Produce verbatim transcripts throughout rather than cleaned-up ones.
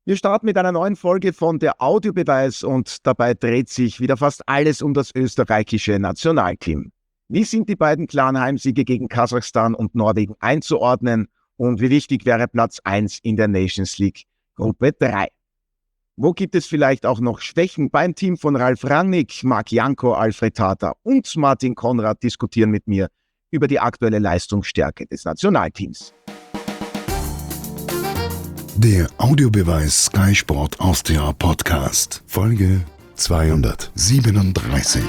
Wir starten mit einer neuen Folge von der Audiobeweis und dabei dreht sich wieder fast alles um das österreichische Nationalteam. Wie sind die beiden klaren Heimsiege gegen Kasachstan und Norwegen einzuordnen und wie wichtig wäre Platz eins in der Nations League Gruppe drei? Wo gibt es vielleicht auch noch Schwächen beim Team von Ralf Rangnick? Marc Janko, Alfred Tata und Martin Konrad diskutieren mit mir über die aktuelle Leistungsstärke des Nationalteams. Der Audiobeweis Sky Sport Austria Podcast, Folge zweihundertsiebenunddreißig.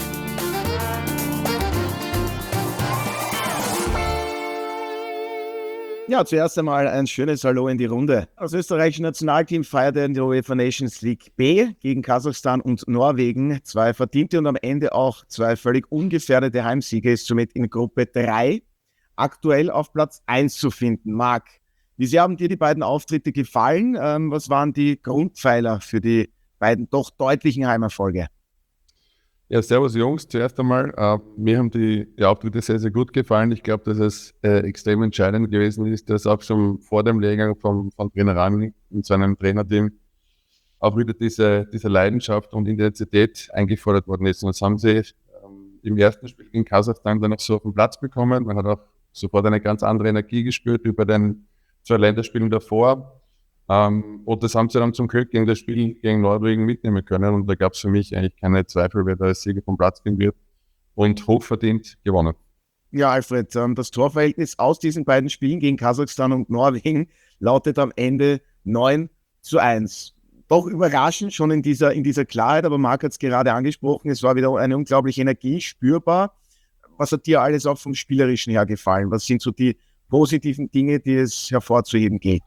Ja, zuerst einmal ein schönes Hallo in die Runde. Das österreichische Nationalteam feierte in der UEFA Nations League B gegen Kasachstan und Norwegen. Zwei verdiente und am Ende auch zwei völlig ungefährdete Heimsiege, ist somit in Gruppe drei aktuell auf Platz eins zu finden. Marc, wie sehr haben dir die beiden Auftritte gefallen? Ähm, was waren die Grundpfeiler für die beiden doch deutlichen Heimerfolge? Ja, servus Jungs, zuerst einmal, äh, mir haben die, die Auftritte sehr, sehr gut gefallen. Ich glaube, dass es äh, extrem entscheidend gewesen ist, dass auch schon vor dem Lehrgang von, von Trainer Rangnick und seinem Trainerteam auch wieder diese, diese Leidenschaft und Intensität eingefordert worden ist. Und das haben sie ähm, im ersten Spiel gegen Kasachstan dann auch so auf den Platz bekommen. Man hat auch sofort eine ganz andere Energie gespürt über den zwei Länderspielen davor. Ähm, und das haben sie dann zum Glück gegen das Spiel gegen Norwegen mitnehmen können. Und da gab es für mich eigentlich keine Zweifel, wer da als Sieger vom Platz gehen wird. Und hochverdient gewonnen. Ja, Alfred, ähm, das Torverhältnis aus diesen beiden Spielen gegen Kasachstan und Norwegen lautet am Ende neun zu eins. Doch überraschend schon in dieser, in dieser Klarheit, aber Marc hat es gerade angesprochen, es war wieder eine unglaubliche Energie spürbar. Was hat dir alles auch vom Spielerischen her gefallen? Was sind so die positiven Dinge, die es hervorzuheben gilt?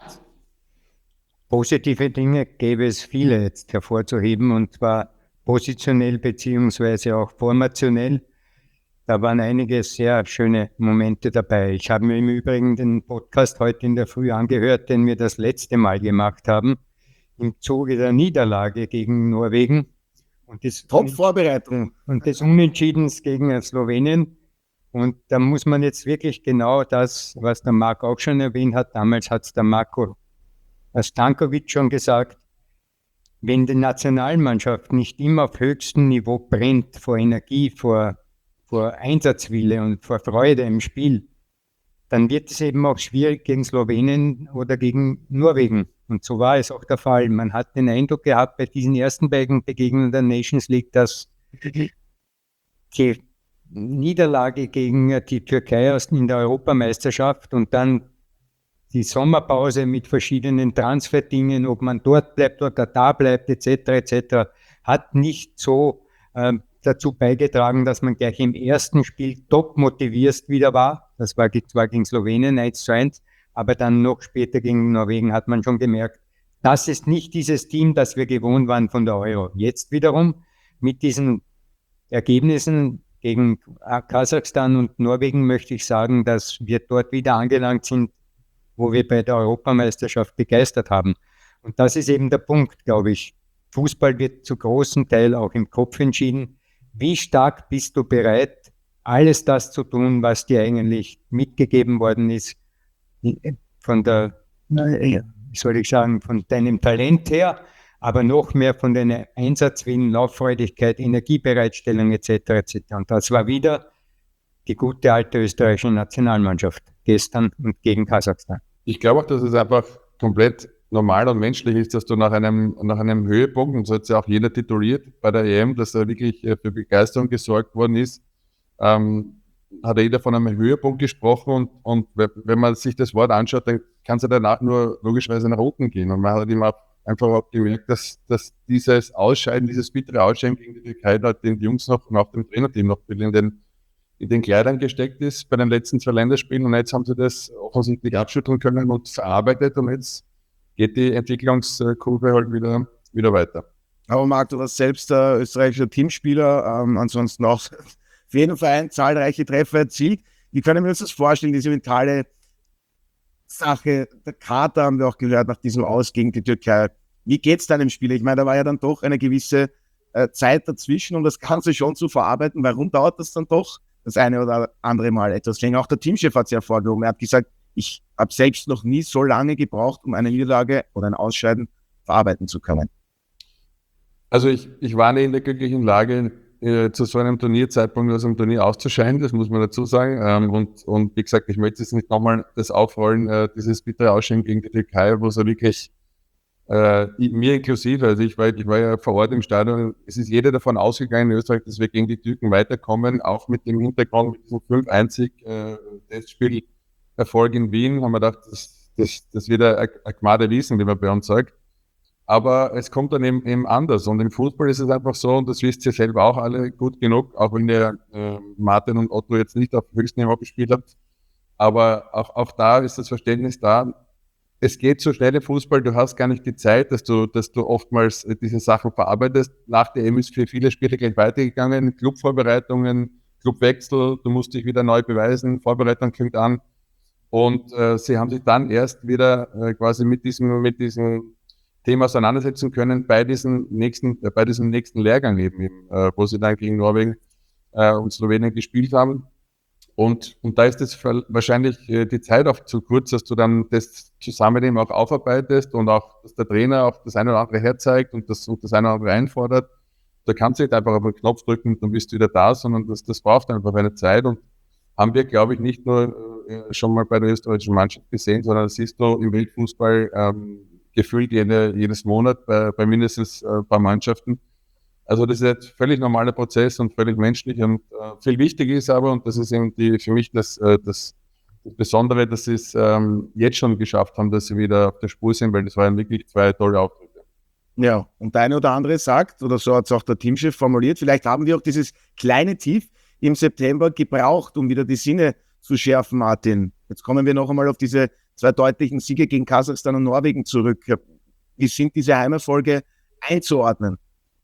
Positive Dinge gäbe es viele jetzt hervorzuheben, und zwar positionell beziehungsweise auch formationell. Da waren einige sehr schöne Momente dabei. Ich habe mir im Übrigen den Podcast heute in der Früh angehört, den wir das letzte Mal gemacht haben, im Zuge der Niederlage gegen Norwegen und des, Top-Vorbereitung. und des Unentschiedens gegen Slowenien. Und da muss man jetzt wirklich genau das, was der Marc auch schon erwähnt hat, damals hat es der Marko Stankovic schon gesagt, wenn die Nationalmannschaft nicht immer auf höchstem Niveau brennt vor Energie, vor, vor Einsatzwille und vor Freude im Spiel, dann wird es eben auch schwierig gegen Slowenien oder gegen Norwegen. Und so war es auch der Fall. Man hat den Eindruck gehabt bei diesen ersten beiden Begegnungen der Nations League, dass die Niederlage gegen die Türkei in der Europameisterschaft und dann die Sommerpause mit verschiedenen Transferdingen, ob man dort bleibt oder da bleibt, et cetera et cetera, hat nicht so äh, dazu beigetragen, dass man gleich im ersten Spiel top motiviert wieder war. Das war zwar gegen Slowenien eins zu eins, aber dann noch später gegen Norwegen hat man schon gemerkt, das ist nicht dieses Team, das wir gewohnt waren von der Euro. Jetzt wiederum mit diesen Ergebnissen gegen Kasachstan und Norwegen möchte ich sagen, dass wir dort wieder angelangt sind, wo wir bei der Europameisterschaft begeistert haben. Und das ist eben der Punkt, glaube ich. Fußball wird zu großem Teil auch im Kopf entschieden. Wie stark bist du bereit, alles das zu tun, was dir eigentlich mitgegeben worden ist, von der, wie soll ich sagen, von deinem Talent her, aber noch mehr von deiner Einsatzwillen, Lauffreudigkeit, Energiebereitstellung et cetera et cetera. Und das war wieder die gute alte österreichische Nationalmannschaft gestern und gegen Kasachstan. Ich glaube auch, dass es einfach komplett normal und menschlich ist, dass du nach einem, nach einem Höhepunkt, und so hat es ja auch jeder tituliert bei der E M, dass da wirklich für Begeisterung gesorgt worden ist, ähm, hat jeder von einem Höhepunkt gesprochen und, und wenn man sich das Wort anschaut, dann kann es ja danach nur logischerweise nach unten gehen. Und man hat immer einfach auch gemerkt, dass, dass dieses Ausscheiden, dieses bittere Ausscheiden gegen die Türkei da den Jungs noch und auch dem Trainerteam noch in den in den Kleidern gesteckt ist bei den letzten zwei Länderspielen, und jetzt haben sie das offensichtlich abschütteln können und verarbeitet, und jetzt geht die Entwicklungskurve halt wieder, wieder weiter. Aber Marc, du warst selbst äh, österreichischer Teamspieler, ähm, ansonsten auch für jeden Verein zahlreiche Treffer erzielt. Wie können wir uns das vorstellen, diese mentale Sache, der Kater haben wir auch gehört nach diesem Aus gegen die Türkei. Wie geht es deinem Spieler? Ich meine, da war ja dann doch eine gewisse äh, Zeit dazwischen, um das Ganze schon zu verarbeiten. Warum dauert das dann doch das eine oder andere Mal etwas länger? Auch der Teamchef hat es ja hervorgehoben. Er hat gesagt, ich habe selbst noch nie so lange gebraucht, um eine Niederlage oder ein Ausscheiden verarbeiten zu können? Also ich, ich war nicht in der glücklichen Lage, äh, zu so einem Turnierzeitpunkt aus dem Turnier auszuscheiden, das muss man dazu sagen. Ähm, und, und wie gesagt, ich möchte jetzt nicht nochmal das aufrollen, äh, dieses bittere Ausscheiden gegen die Türkei, wo so wirklich äh, mir inklusive, also ich war, ich war ja vor Ort im Stadion, es ist jeder davon ausgegangen in Österreich, dass wir gegen die Türken weiterkommen, auch mit dem Hintergrund, mit diesem fünf eins äh, Testspiel Erfolg in Wien, haben wir gedacht, das, das, das wird ein, ein Gmade Wiesen, wie man bei uns sagt. Aber es kommt dann eben, eben anders. Und im Fußball ist es einfach so, und das wisst ihr selber auch alle gut genug, auch wenn ihr äh, Martin und Otto jetzt nicht auf höchstem Niveau gespielt habt. Aber auch, auch da ist das Verständnis da. Es geht so schnell im Fußball, du hast gar nicht die Zeit, dass du, dass du oftmals diese Sachen verarbeitest. Nach der E M ist für viele Spiele gleich weitergegangen. Clubvorbereitungen, Clubwechsel, du musst dich wieder neu beweisen, Vorbereitung kommt an. Und äh, sie haben sich dann erst wieder äh, quasi mit diesem, mit diesem Thema auseinandersetzen können bei diesem nächsten, äh, bei diesem nächsten Lehrgang eben, eben äh, wo sie dann gegen Norwegen äh, und Slowenien gespielt haben. Und, und da ist es wahrscheinlich äh, die Zeit auch zu kurz, dass du dann das zusammen eben auch aufarbeitest und auch, dass der Trainer auch das eine oder andere herzeigt und das, und das eine oder andere einfordert. Da kannst du nicht einfach auf den Knopf drücken und dann bist du wieder da, sondern das, das braucht einfach eine Zeit. Und haben wir, glaube ich, nicht nur äh, schon mal bei der österreichischen Mannschaft gesehen, sondern das siehst du im Weltfußball ähm, gefühlt jede, jedes Monat bei, bei mindestens ein äh, paar Mannschaften. Also das ist ein völlig normaler Prozess und völlig menschlich und äh, viel wichtiger ist aber, und das ist eben die, für mich das, äh, das, das Besondere, dass sie es ähm, jetzt schon geschafft haben, dass sie wieder auf der Spur sind, weil das waren wirklich zwei tolle Auftritte. Ja, und der eine oder andere sagt, oder so hat es auch der Teamchef formuliert, vielleicht haben wir auch dieses kleine Tief im September gebraucht, um wieder die Sinne zu schärfen, Martin. Jetzt kommen wir noch einmal auf diese zwei deutlichen Siege gegen Kasachstan und Norwegen zurück. Wie sind diese Heimerfolge einzuordnen?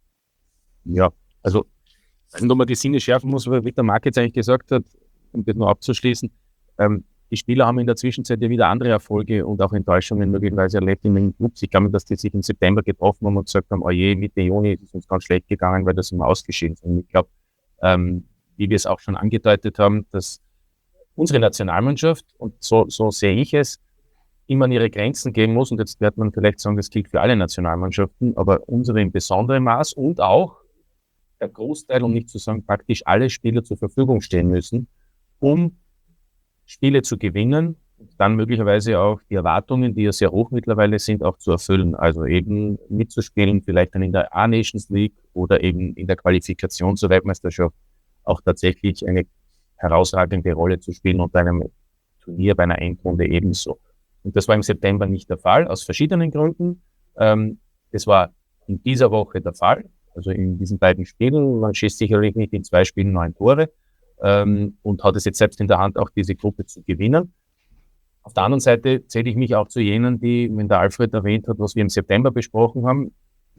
Ja, also wenn man die Sinne schärfen muss, wie der Marc jetzt eigentlich gesagt hat, um das nur abzuschließen, ähm, die Spieler haben in der Zwischenzeit ja wieder andere Erfolge und auch Enttäuschungen möglicherweise erlebt in den Clubs. Ich glaube, dass die sich im September getroffen haben und gesagt haben, oh je, Mitte Juni ist es uns ganz schlecht gegangen, weil das immer ausgeschieden sind. Und ich glaube, ähm, wie wir es auch schon angedeutet haben, dass unsere Nationalmannschaft, und so, so sehe ich es, immer an ihre Grenzen gehen muss. Und jetzt wird man vielleicht sagen, das gilt für alle Nationalmannschaften, aber unsere in besonderem Maß und auch der Großteil, um nicht zu sagen praktisch alle Spieler zur Verfügung stehen müssen, um Spiele zu gewinnen und dann möglicherweise auch die Erwartungen, die ja sehr hoch mittlerweile sind, auch zu erfüllen. Also eben mitzuspielen, vielleicht dann in der A-Nations League oder eben in der Qualifikation zur Weltmeisterschaft auch tatsächlich eine herausragende Rolle zu spielen und bei einem Turnier, bei einer Endrunde ebenso. Und das war im September nicht der Fall, aus verschiedenen Gründen. Ähm, das war in dieser Woche der Fall, also in diesen beiden Spielen. Man schießt sicherlich nicht in zwei Spielen neun Tore ähm, und hat es jetzt selbst in der Hand, auch diese Gruppe zu gewinnen. Auf der anderen Seite zähle ich mich auch zu jenen, die, wenn der Alfred erwähnt hat, was wir im September besprochen haben,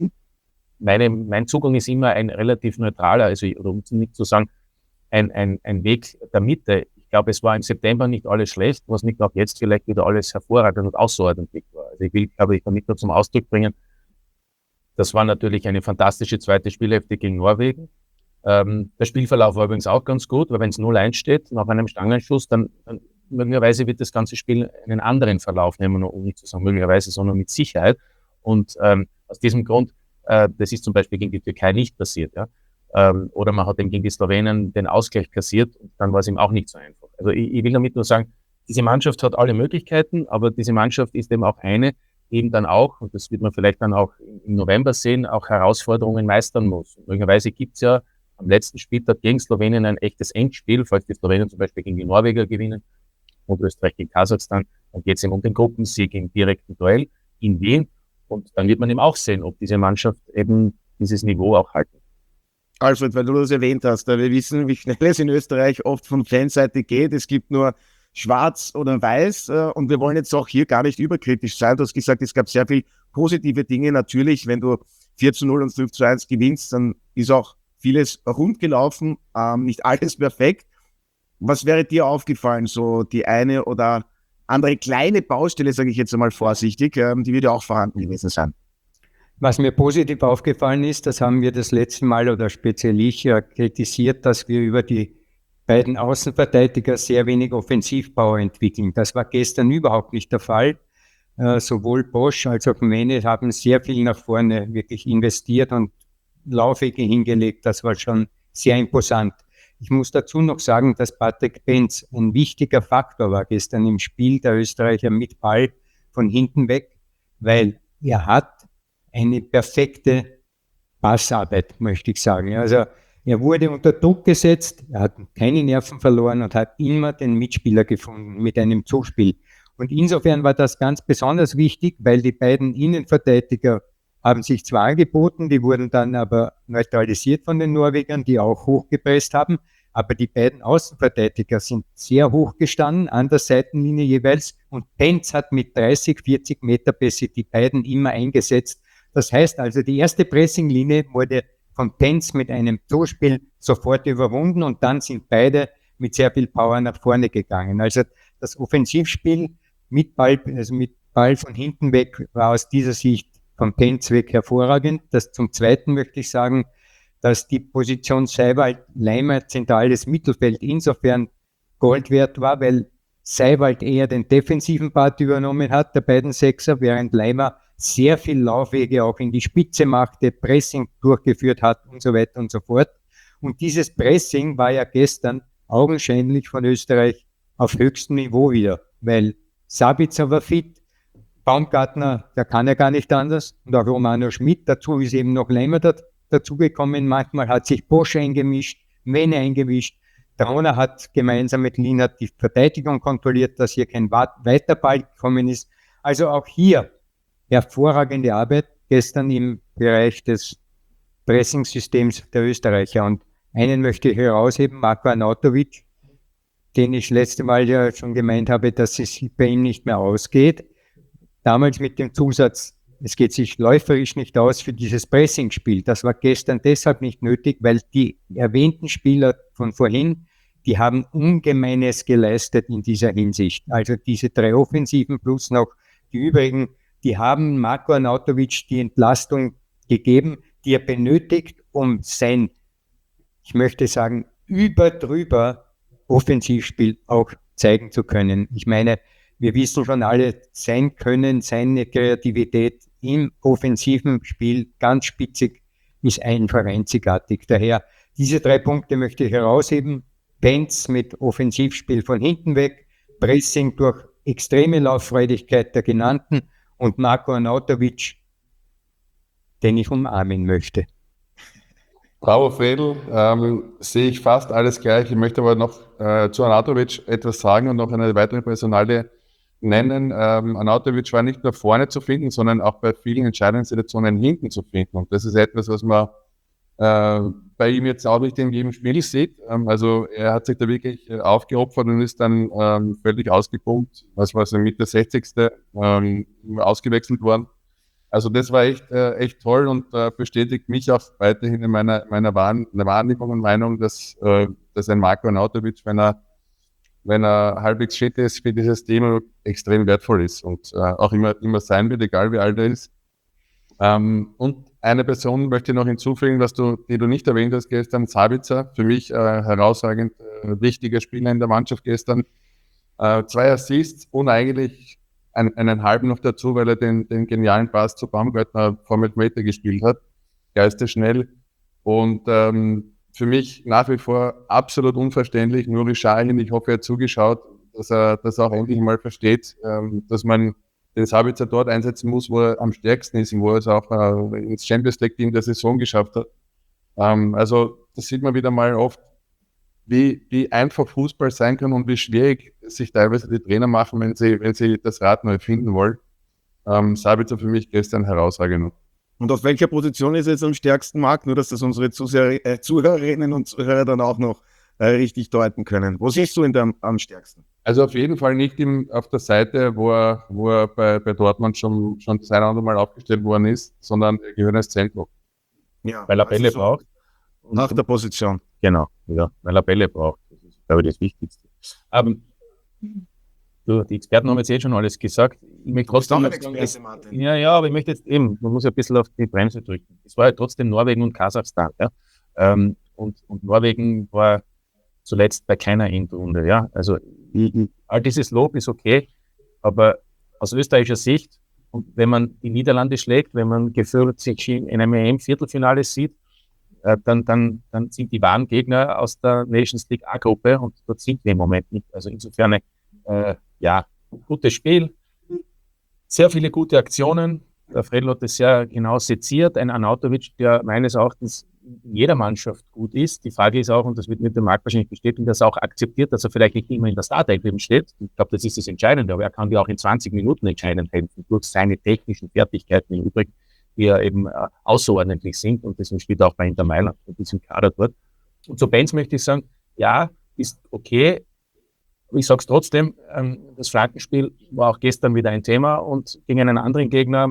meine, mein Zugang ist immer ein relativ neutraler, also oder um nicht zu sagen, ein, ein, ein Weg der Mitte. Ich glaube, es war im September nicht alles schlecht, was nicht auch jetzt vielleicht wieder alles hervorragend und außerordentlich war. Also ich will, glaube ich, damit nur zum Ausdruck bringen, das war natürlich eine fantastische zweite Spielhälfte gegen Norwegen. Ähm, der Spielverlauf war übrigens auch ganz gut, weil wenn es null eins steht, nach einem Stangenschuss, dann, dann möglicherweise wird das ganze Spiel einen anderen Verlauf nehmen, um nicht zu sagen möglicherweise, sondern mit Sicherheit. Und ähm, aus diesem Grund, äh, das ist zum Beispiel gegen die Türkei nicht passiert, ja. Ähm, oder man hat eben gegen die Slowenen den Ausgleich kassiert und dann war es ihm auch nicht so einfach. Also ich, ich will damit nur sagen, diese Mannschaft hat alle Möglichkeiten, aber diese Mannschaft ist eben auch eine, die eben dann auch, und das wird man vielleicht dann auch im November sehen, auch Herausforderungen meistern muss. Und möglicherweise gibt es ja am letzten Spieltag gegen Slowenien ein echtes Endspiel, falls die Slowenien zum Beispiel gegen die Norweger gewinnen und Österreich gegen Kasachstan, dann geht es eben um den Gruppensieg im direkten Duell in Wien und dann wird man eben auch sehen, ob diese Mannschaft eben dieses Niveau auch halten. Alfred, weil du das erwähnt hast, wir wissen, wie schnell es in Österreich oft von Fanseite geht. Es gibt nur schwarz oder weiß und wir wollen jetzt auch hier gar nicht überkritisch sein. Du hast gesagt, es gab sehr viel positive Dinge. Natürlich, wenn du vier zu null und fünf zu eins gewinnst, dann ist auch vieles rund gelaufen, ähm, nicht alles perfekt. Was wäre dir aufgefallen, so die eine oder andere kleine Baustelle, sage ich jetzt einmal vorsichtig, ähm, die wird ja auch vorhanden gewesen sein? Was mir positiv aufgefallen ist, das haben wir das letzte Mal oder speziell ich ja kritisiert, dass wir über die beiden Außenverteidiger sehr wenig Offensivpower entwickeln. Das war gestern überhaupt nicht der Fall. äh, sowohl Bosch als auch Mene haben sehr viel nach vorne wirklich investiert und Laufwege hingelegt. Das war schon sehr imposant. Ich muss dazu noch sagen, dass Patrick Penz ein wichtiger Faktor war gestern im Spiel der Österreicher mit Ball von hinten weg, weil er hat eine perfekte Passarbeit, möchte ich sagen. Also er wurde unter Druck gesetzt, er hat keine Nerven verloren und hat immer den Mitspieler gefunden mit einem Zuspiel. Und insofern war das ganz besonders wichtig, weil die beiden Innenverteidiger haben sich zwar angeboten, die wurden dann aber neutralisiert von den Norwegern, die auch hochgepresst haben, aber die beiden Außenverteidiger sind sehr hoch gestanden, an der Seitenlinie jeweils, und Penz hat mit dreißig, vierzig Meter Pässe die beiden immer eingesetzt. Das heißt also, die erste Pressinglinie wurde von Penz mit einem Zuspiel sofort überwunden und dann sind beide mit sehr viel Power nach vorne gegangen. Also das Offensivspiel mit Ball, also mit Ball von hinten weg war aus dieser Sicht von Penz weg hervorragend. Das zum Zweiten möchte ich sagen, dass die Position Seiwald-Leimer zentrales Mittelfeld insofern Gold wert war, weil Seiwald eher den defensiven Part übernommen hat, der beiden Sechser, während Leimer sehr viel Laufwege auch in die Spitze machte, Pressing durchgeführt hat und so weiter und so fort. Und dieses Pressing war ja gestern augenscheinlich von Österreich auf höchstem Niveau wieder, weil Sabitzer war fit, Baumgartner, der kann ja gar nicht anders, und auch Romano Schmidt, dazu ist eben noch Leimer da, dazugekommen. Manchmal hat sich Bosch eingemischt, Mene eingemischt. Trauner hat gemeinsam mit Lienert die Verteidigung kontrolliert, dass hier kein Weiterball gekommen ist. Also auch hier hervorragende Arbeit gestern im Bereich des Pressing-Systems der Österreicher. Und einen möchte ich herausheben, Marko Arnautovic, den ich letzte Mal ja schon gemeint habe, dass es bei ihm nicht mehr ausgeht. Damals mit dem Zusatz, es geht sich läuferisch nicht aus für dieses Pressing-Spiel. Das war gestern deshalb nicht nötig, weil die erwähnten Spieler von vorhin, die haben Ungemeines geleistet in dieser Hinsicht. Also diese drei Offensiven plus noch die übrigen, die haben Marko Arnautovic die Entlastung gegeben, die er benötigt, um sein, ich möchte sagen, überdrüber Offensivspiel auch zeigen zu können. Ich meine, wir wissen schon alle, sein Können, seine Kreativität im offensiven Spiel ganz spitzig ist einfach einzigartig. Daher, diese drei Punkte möchte ich herausheben. Penz mit Offensivspiel von hinten weg, Pressing durch extreme Lauffreudigkeit der Genannten und Marko Arnautovic, den ich umarmen möchte. Bravo, Fredl. Ähm, sehe ich fast alles gleich. Ich möchte aber noch äh, zu Arnautovic etwas sagen und noch eine weitere Personalie nennen. Ähm, Arnautovic war nicht nur vorne zu finden, sondern auch bei vielen Entscheidungssituationen hinten zu finden. Und das ist etwas, was man äh, bei ihm jetzt auch nicht in jedem Spiel sieht. Ähm, also er hat sich da wirklich äh, aufgeopfert und ist dann ähm, völlig ausgepumpt. Was war so Mitte sechzigste Ähm, ausgewechselt worden. Also das war echt, äh, echt toll und äh, bestätigt mich auch weiterhin in meiner, meiner Wahrn- Wahrnehmung und Meinung, dass, äh, dass ein Marko Arnautovic, wenn er wenn er halbwegs fit ist, für dieses Thema extrem wertvoll ist und äh, auch immer, immer sein wird, egal wie alt er ist. Ähm, und eine Person möchte ich noch hinzufügen, was du, die du nicht erwähnt hast gestern, Sabitzer, für mich äh, herausragend äh, wichtiger Spieler in der Mannschaft gestern. Äh, zwei Assists und eigentlich ein, einen halben noch dazu, weil er den, den genialen Pass zu Baumgartner vor Meter gespielt hat. Geistesschnell. Und ähm, für mich nach wie vor absolut unverständlich. Nuri Sahin, ich hoffe, er hat zugeschaut, dass er das auch endlich mal versteht, ähm, dass man den Sabitzer dort einsetzen muss, wo er am stärksten ist und wo er es auch äh, ins Champions League Team der Saison geschafft hat. Ähm, also das sieht man wieder mal oft, wie, wie einfach Fußball sein kann und wie schwierig sich teilweise die Trainer machen, wenn sie, wenn sie das Rad neu finden wollen. Ähm, Sabitzer für mich gestern herausragend. Und auf welcher Position ist er jetzt am stärksten, Marc? Nur, dass das unsere Zuseher, äh, Zuhörerinnen und Zuhörer dann auch noch äh, richtig deuten können. Wo siehst du ihn dann am stärksten? Also auf jeden Fall nicht im, auf der Seite, wo er, wo er bei, bei Dortmund schon, schon das eine oder andere Mal aufgestellt worden ist, sondern er gehört als Zentrum. Ja, Weil er also Bälle so braucht. nach der Position. Genau, ja, weil er Bälle braucht. Das ist, glaube ich, das Wichtigste. Aber du, die Experten haben jetzt eh schon alles gesagt. Ich möchte trotzdem noch sagen, dass, ja, ja, aber ich möchte jetzt eben, man muss ja ein bisschen auf die Bremse drücken. Es war ja trotzdem Norwegen und Kasachstan. Ja? Ähm, und, und Norwegen war zuletzt bei keiner Endrunde. Ja? Also ich, ich, all dieses Lob ist okay, aber aus österreichischer Sicht, und wenn man die Niederlande schlägt, wenn man gefühlt sich in einem E M-Viertelfinale sieht, äh, dann, dann, dann sind die wahren Gegner aus der Nations League A-Gruppe und dort sind wir im Moment nicht. Also insofern, äh, ja, gutes Spiel, sehr viele gute Aktionen. Der Fredl hat das sehr genau seziert. Ein Arnautovic, der meines Erachtens in jeder Mannschaft gut ist. Die Frage ist auch, und das wird mit dem Markt wahrscheinlich bestätigen, dass er auch akzeptiert, dass er vielleicht nicht immer in der Startelf steht. Ich glaube, das ist das Entscheidende, aber er kann dir auch in zwanzig Minuten entscheidend helfen, durch seine technischen Fertigkeiten im Übrigen, die ja eben äh, außerordentlich sind, und deswegen spielt er auch bei Inter Mailand in diesem Kader dort. Und zu Benz möchte ich sagen, ja, ist okay, aber ich sage es trotzdem, ähm, das Flankenspiel war auch gestern wieder ein Thema, und gegen einen anderen Gegner,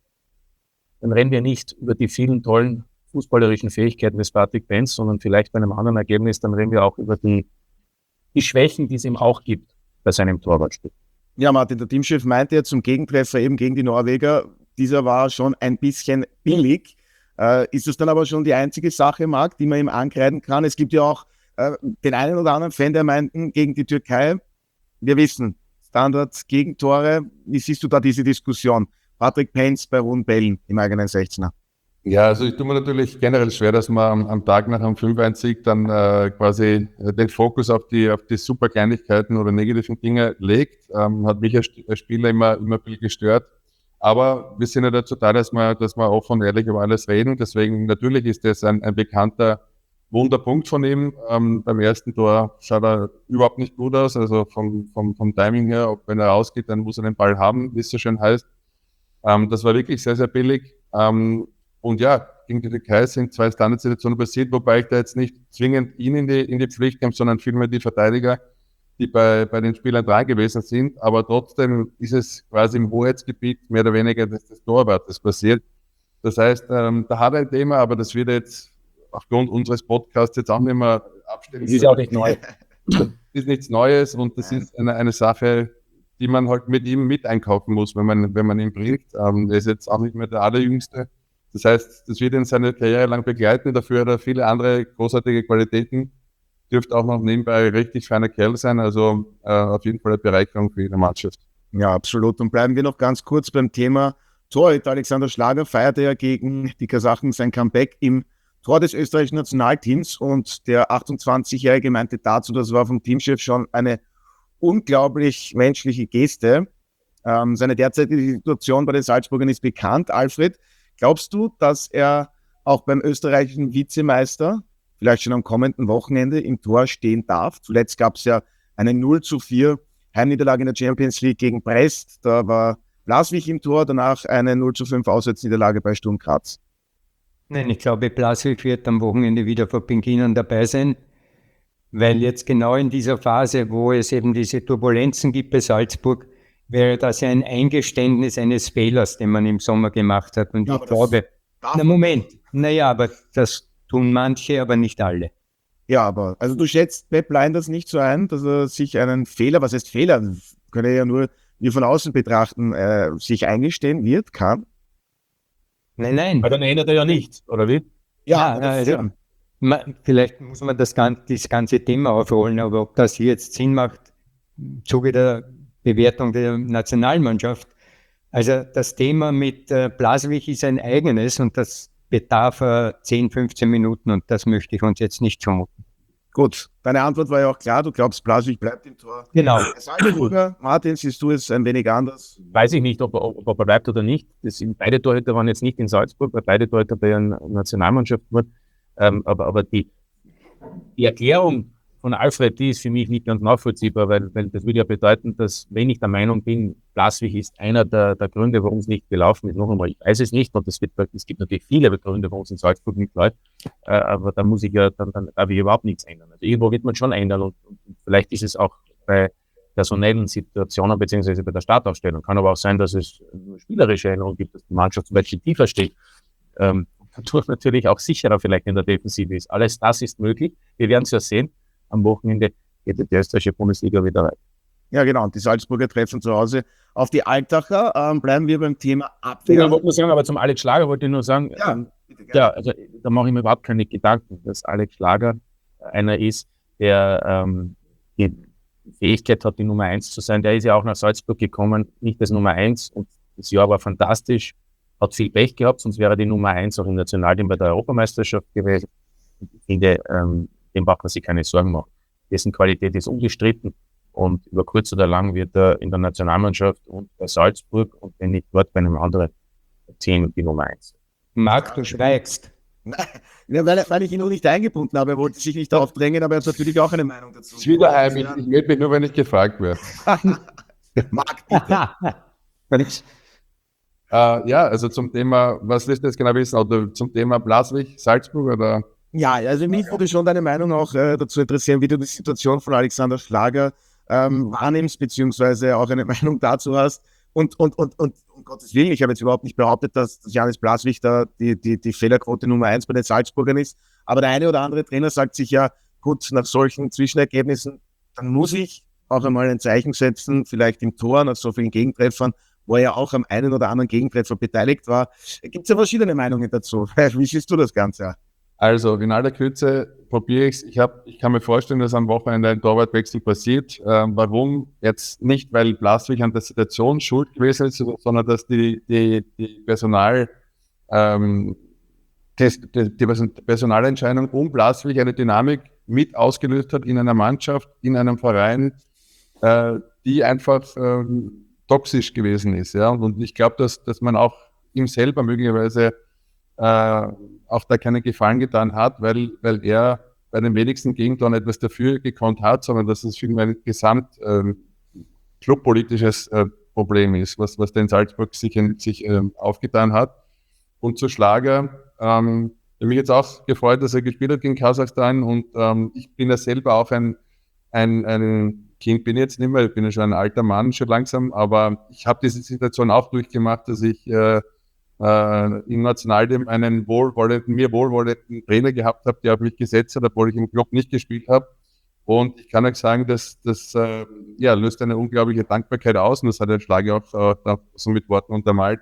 dann reden wir nicht über die vielen tollen fußballerischen Fähigkeiten des Patrick Benz, sondern vielleicht bei einem anderen Ergebnis, dann reden wir auch über die, die Schwächen, die es ihm auch gibt bei seinem Torwartspiel. Ja, Martin, der Teamchef meinte ja zum Gegentreffer eben gegen die Norweger, dieser war schon ein bisschen billig. Äh, ist das dann aber schon die einzige Sache, Marc, die man ihm ankreiden kann? Es gibt ja auch äh, den einen oder anderen Fan, der meinten, gegen die Türkei, wir wissen, Standard, Gegentore, wie siehst du da diese Diskussion? Patrick Benz bei hohen Bällen im eigenen sechzehner. Ja, also ich tue mir natürlich generell schwer, dass man am, am Tag nach einem fünf eins Sieg dann äh, quasi äh, den Fokus auf die auf die super Kleinigkeiten oder negativen Dinge legt. Ähm, hat mich als, als Spieler immer, immer ein bisschen gestört. Aber wir sind ja dazu da, dass wir, dass wir offen und ehrlich über alles reden. Deswegen natürlich ist das ein, ein bekannter Wunderpunkt von ihm. Ähm, beim ersten Tor schaut er überhaupt nicht gut aus. Also vom, vom, vom Timing her, ob wenn er rausgeht, dann muss er den Ball haben, wie es so schön heißt. Ähm, das war wirklich sehr, sehr billig. Ähm, Und ja, gegen die Türkei sind zwei Standardsituationen passiert, wobei ich da jetzt nicht zwingend ihn in die, in die Pflicht nehme, sondern vielmehr die Verteidiger, die bei, bei den Spielern dran gewesen sind. Aber trotzdem ist es quasi im Hoheitsgebiet mehr oder weniger des, des Torwartes passiert. Das heißt, ähm, da hat er ein Thema, aber das wird jetzt aufgrund unseres Podcasts jetzt auch nicht mehr abstellen. Das ist ja auch nicht neu. Das ist nichts Neues, und das ist eine, eine Sache, die man halt mit ihm mit einkaufen muss, wenn man, wenn man ihn bringt. Ähm, er ist jetzt auch nicht mehr der Allerjüngste. Das heißt, das wird ihn seine Karriere lang begleiten. Dafür hat er viele andere großartige Qualitäten. Dürfte auch noch nebenbei richtig feiner Kerl sein. Also äh, auf jeden Fall eine Bereicherung für jede Mannschaft. Ja, absolut. Und bleiben wir noch ganz kurz beim Thema Torhüter. Alexander Schlager feierte ja gegen die Kasachen sein Comeback im Tor des österreichischen Nationalteams. Und der achtundzwanzigjährige meinte dazu, das war vom Teamchef schon eine unglaublich menschliche Geste. Ähm, seine derzeitige Situation bei den Salzburgern ist bekannt. Alfred, glaubst du, dass er auch beim österreichischen Vizemeister vielleicht schon am kommenden Wochenende im Tor stehen darf? Zuletzt gab es ja eine null zu vier Heimniederlage in der Champions League gegen Brest. Da war Blaswig im Tor, danach eine null zu fünf Auswärtsniederlage bei Sturm Graz. Nein, ich glaube, Blaswig wird am Wochenende wieder vor Pinginern dabei sein, weil jetzt genau in dieser Phase, wo es eben diese Turbulenzen gibt bei Salzburg, wäre das ja ein Eingeständnis eines Fehlers, den man im Sommer gemacht hat. Und Ja, ich glaube, na Moment, naja, aber das tun manche, aber nicht alle. Ja, aber also du schätzt Pep Lijnders nicht so ein, dass er sich einen Fehler, was heißt Fehler, können ja nur wir von außen betrachten, äh, sich eingestehen wird, kann? Nein, nein. Weil dann erinnert er ja nicht, oder wie? Ja, also, man, vielleicht muss man das ganze, das ganze Thema aufrollen, aber ob das hier jetzt Sinn macht, im Zuge der Bewertung der Nationalmannschaft. Also das Thema mit äh, Blaswig ist ein eigenes, und das bedarf äh, zehn, fünfzehn Minuten, und das möchte ich uns jetzt nicht zumuten. Gut, deine Antwort war ja auch klar, du glaubst, Blaswig bleibt im Tor. Genau. Salzburger, Martin, siehst du es ein wenig anders? Weiß ich nicht, ob er, ob er bleibt oder nicht. Das sind, beide Torhüter waren jetzt nicht in Salzburg, weil beide Torhüter bei einer Nationalmannschaft waren. Ähm, aber aber die, die Erklärung von Alfred, die ist für mich nicht ganz nachvollziehbar, weil, weil das würde ja bedeuten, dass, wenn ich der Meinung bin, Blaswig ist einer der, der Gründe, warum es nicht gelaufen ist. Noch einmal, ich weiß es nicht, und es, wird, es gibt natürlich viele Gründe, warum es in Salzburg nicht läuft, äh, aber da muss ich ja, dann, dann darf ich überhaupt nichts ändern. Also irgendwo wird man schon ändern, und, und vielleicht ist es auch bei personellen Situationen beziehungsweise bei der Startaufstellung. Kann aber auch sein, dass es eine spielerische Änderung gibt, dass die Mannschaft zum Beispiel tiefer steht. Ähm, dadurch natürlich auch sicherer vielleicht in der Defensive ist. Alles das ist möglich. Wir werden es ja sehen. Am Wochenende geht die österreichische Bundesliga wieder weiter. Ja, genau. Und die Salzburger treffen zu Hause auf die Altacher. Ähm, bleiben wir beim Thema Abwehr. Ja, wollte nur sagen, aber zum Alex Schlager wollte ich nur sagen, Ja, ähm, bitte, ja, also da mache ich mir überhaupt keine Gedanken, dass Alex Schlager einer ist, der ähm, die, Fähigkeit hat, die Nummer eins zu sein. Der ist ja auch nach Salzburg gekommen, nicht als Nummer eins. Und das Jahr war fantastisch, hat viel Pech gehabt, sonst wäre er die Nummer eins auch im Nationalteam bei der Europameisterschaft gewesen. Und ich finde, ähm, dem braucht man sich keine Sorgen machen. Dessen Qualität ist unbestritten und über kurz oder lang wird er in der Nationalmannschaft und bei Salzburg und wenn nicht dort bei einem anderen zehn und die Nummer eins. Marc, du schweigst. Ja, weil, weil ich ihn noch nicht eingebunden habe. Er wollte sich nicht darauf drängen, aber er hat natürlich auch eine Meinung dazu. Es ist wieder heim. Ich, ich melde mich nur, wenn ich gefragt werde. Marc, bitte. äh, ja, also zum Thema, was willst du jetzt genau wissen? Oder zum Thema Blaswig, Salzburg oder? Ja, also mich würde schon deine Meinung auch äh, dazu interessieren, wie du die Situation von Alexander Schlager ähm, wahrnimmst, beziehungsweise auch eine Meinung dazu hast. Und, und, und, und um Gottes Willen, ich habe jetzt überhaupt nicht behauptet, dass Janis Blaswig da die, die, die Fehlerquote Nummer eins bei den Salzburgern ist. Aber der eine oder andere Trainer sagt sich ja, gut, nach solchen Zwischenergebnissen, dann muss ich auch einmal ein Zeichen setzen, vielleicht im Tor, nach so vielen Gegentreffern, wo er ja auch am einen oder anderen Gegentreffer beteiligt war. Gibt es ja verschiedene Meinungen dazu. Wie siehst du das Ganze? Also in aller Kürze probiere ich es. Ich, hab, ich kann mir vorstellen, dass am Wochenende ein Torwartwechsel passiert. Ähm, warum? Jetzt nicht, weil Blaswig an der Situation schuld gewesen ist, sondern dass die, die, die, Personal, ähm, die, die Personalentscheidung um Blaswig eine Dynamik mit ausgelöst hat in einer Mannschaft, in einem Verein, äh, die einfach äh, toxisch gewesen ist. Ja? Und ich glaube, dass, dass man auch ihm selber möglicherweise äh, auch da keinen Gefallen getan hat, weil, weil er bei den wenigsten Gegentoren etwas dafür gekonnt hat, sondern dass es vielmehr ein gesamt ähm, clubpolitisches äh, Problem ist, was, was den Salzburg sich, sich äh, aufgetan hat. Und zu Schlager, ähm, ich habe mich jetzt auch gefreut, dass er gespielt hat gegen Kasachstan und ähm, ich bin ja selber auch ein, ein, ein Kind, bin jetzt nicht mehr, ich bin ja schon ein alter Mann, schon langsam, aber ich habe diese Situation auch durchgemacht, dass ich äh, äh, im Nationalteam einen wohlwollenden, mir wohlwollenden Trainer gehabt habe, der auf mich gesetzt hat, obwohl ich im Club nicht gespielt habe. Und ich kann euch sagen, dass das äh, ja, löst eine unglaubliche Dankbarkeit aus und das hat der Schlager auch äh, so mit Worten untermalt.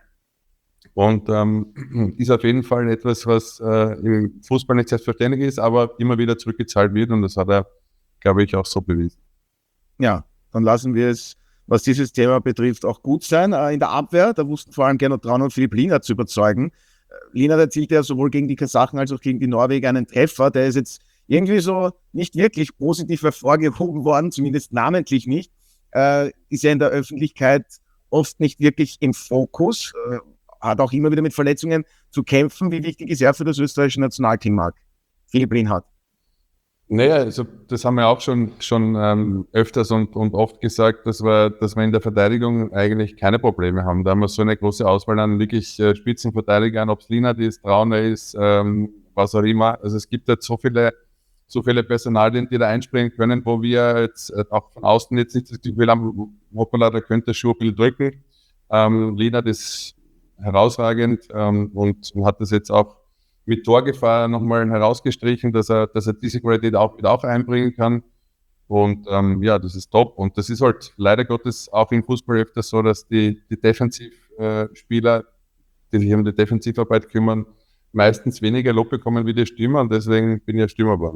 Und ähm, ist auf jeden Fall etwas, was äh, im Fußball nicht selbstverständlich ist, aber immer wieder zurückgezahlt wird und das hat er, glaube ich, auch so bewiesen. Ja, dann lassen wir es, was dieses Thema betrifft, auch gut sein. In der Abwehr, da wussten vor allem Gernot Trauner und Philipp Lienert zu überzeugen. Lienert erzielte ja sowohl gegen die Kasachen als auch gegen die Norweger einen Treffer. Der ist jetzt irgendwie so nicht wirklich positiv hervorgehoben worden, zumindest namentlich nicht. Äh, ist ja in der Öffentlichkeit oft nicht wirklich im Fokus. Äh, hat auch immer wieder mit Verletzungen zu kämpfen. Wie wichtig ist er für das österreichische Nationalteam, Marc? Philipp Lienhardt. Naja, also das haben wir auch schon, schon ähm, öfters und, und oft gesagt, dass wir, dass wir in der Verteidigung eigentlich keine Probleme haben. Da haben wir so eine große Auswahl an wirklich äh, Spitzenverteidigern, ob es Lienhardt ist, Trauner ist, ähm, was auch immer. Also es gibt jetzt so viele, so viele Personalien, die da einspringen können, wo wir jetzt äh, auch von außen jetzt nicht das Gefühl haben, hoppala, da könnte der Schuh ein bisschen drücken. Ähm, Lienhardt ist herausragend ähm, und, und hat das jetzt auch mit Torgefahr nochmal herausgestrichen, dass er, dass er diese Qualität auch wieder auch einbringen kann. Und ähm, ja, das ist top. Und das ist halt leider Gottes auch im Fußball öfters so, dass die, die Defensivspieler, die sich um die Defensivarbeit kümmern, meistens weniger Lob bekommen wie die Stürmer. Und deswegen bin ich ja Stürmer geworden.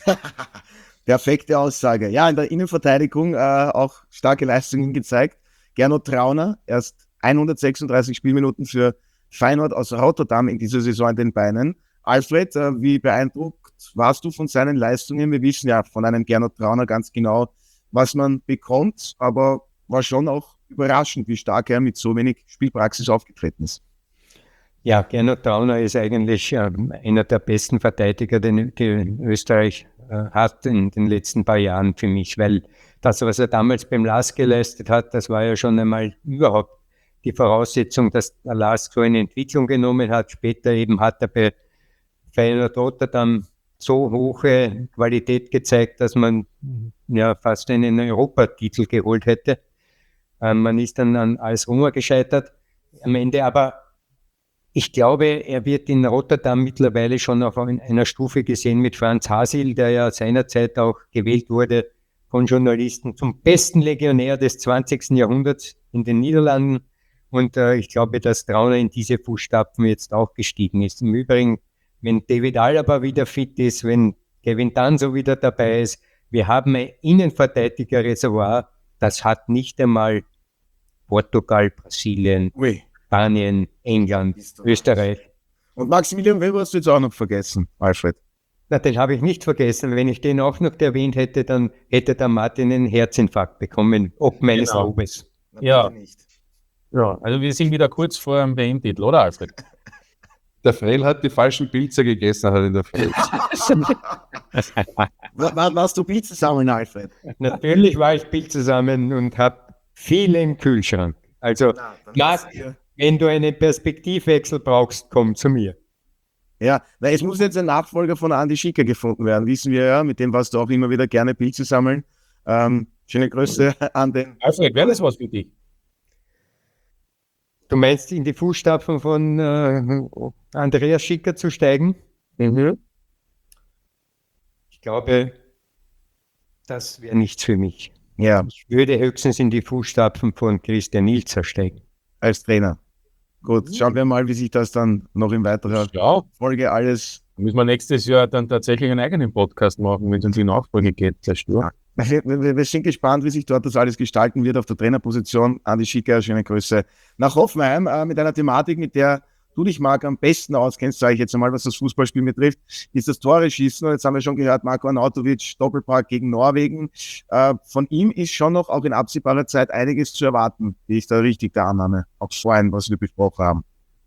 Perfekte Aussage. Ja, in der Innenverteidigung äh, auch starke Leistungen gezeigt. Gernot Trauner, erst hundertsechsunddreißig Spielminuten für Feyenoord aus Rotterdam in dieser Saison in den Beinen. Alfred, äh, wie beeindruckt warst du von seinen Leistungen? Wir wissen ja von einem Gernot Trauner ganz genau, was man bekommt, aber war schon auch überraschend, wie stark er mit so wenig Spielpraxis aufgetreten ist. Ja, Gernot Trauner ist eigentlich äh, einer der besten Verteidiger, den, den Österreich äh, hat in den letzten paar Jahren für mich, weil das, was er damals beim Lask geleistet hat, das war ja schon einmal überhaupt die Voraussetzung, dass der Lask so eine Entwicklung genommen hat. Später eben hat er bei Feyenoord Rotterdam so hohe Qualität gezeigt, dass man ja fast einen Europatitel geholt hätte. Ähm, man ist dann an AS Roma gescheitert am Ende, aber ich glaube, er wird in Rotterdam mittlerweile schon auf einer Stufe gesehen mit Franz Hasil, der ja seinerzeit auch gewählt wurde von Journalisten zum besten Legionär des zwanzigsten Jahrhunderts in den Niederlanden. Und äh, ich glaube, dass Trauner in diese Fußstapfen jetzt auch gestiegen ist. Im Übrigen, wenn David Alaba wieder fit ist, wenn Kevin Danso wieder dabei ist, Wir haben ein Innenverteidiger-Reservoir, das hat nicht einmal Portugal, Brasilien, Ui. Spanien, England, Österreich. Und Maximilian Weber hast du jetzt auch noch vergessen, Alfred. Na, den habe ich nicht vergessen. Wenn ich den auch noch erwähnt hätte, dann hätte der Martin einen Herzinfarkt bekommen, ob meines Genau. Lobes. Ja. Nicht. Ja, also wir sind wieder kurz vor dem W M-Titel, oder Alfred? Der Frell hat die falschen Pilze gegessen, hat in der Früh. War, war, warst du Pizza sammeln, Alfred? Natürlich war ich Bild zusammen und habe viele im Kühlschrank. Also, Na, dann Marc, ist hier- wenn du einen Perspektivwechsel brauchst, komm zu mir. Ja, na, es muss jetzt ein Nachfolger von Andi Schicker gefunden werden, wissen wir ja, mit dem warst du auch immer wieder gerne Pilze sammeln. Ähm, schöne Grüße an den. Alfred, wäre das was für dich? Du meinst, in die Fußstapfen von äh, Andreas Schicker zu steigen? Mhm. Ich glaube, das wäre nichts für mich. Ja, Ich würde höchstens in die Fußstapfen von Christian Ilzer steigen. als Trainer. Gut, schauen wir mal, wie sich das dann noch in weiterer Ja, Folge alles. müssen wir nächstes Jahr dann tatsächlich einen eigenen Podcast machen, wenn es um die Nachfolge geht. Das ist Ja. Wir, wir, wir sind gespannt, wie sich dort das alles gestalten wird auf der Trainerposition. Andi Schicker, schöne Grüße nach Hoffenheim äh, mit einer Thematik, mit der du dich, Marc, am besten auskennst, sage ich jetzt einmal, was das Fußballspiel betrifft, ist das Tore schießen. Und jetzt haben wir schon gehört, Marko Arnautovic, Doppelpack gegen Norwegen. Äh, von ihm ist schon noch auch in absehbarer Zeit einiges zu erwarten, wie ich da richtig der Annahme, auch vorhin, was wir besprochen haben.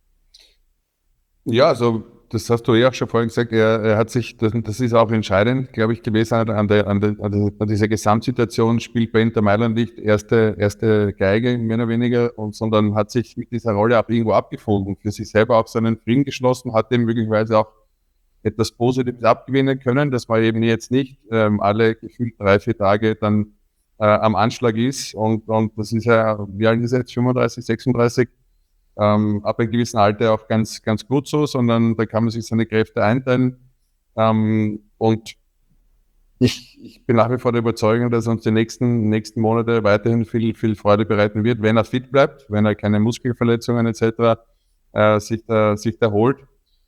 Ja, also das hast du ja auch schon vorhin gesagt, er, er hat sich, das, das ist auch entscheidend, glaube ich, gewesen an, der, an, der, an, der, an dieser Gesamtsituation, spielt bei Inter Mailand nicht erste, erste Geige, mehr oder weniger, und, sondern hat sich mit dieser Rolle auch irgendwo abgefunden, für sich selber auch seinen Frieden geschlossen, hat dem möglicherweise auch etwas Positives abgewinnen können, dass man eben jetzt nicht ähm, alle gefühlt drei, vier Tage dann äh, am Anschlag ist, und, und das ist ja, wie alt ist er jetzt, fünfunddreißig, sechsunddreißig, Ähm, ab einem gewissen Alter auch ganz, ganz gut so, sondern da kann man sich seine Kräfte einteilen. Ähm, und ich, ich bin nach wie vor der Überzeugung, dass er uns die nächsten, nächsten Monate weiterhin viel, viel Freude bereiten wird, wenn er fit bleibt, wenn er keine Muskelverletzungen et cetera äh, sich, da, sich da holt.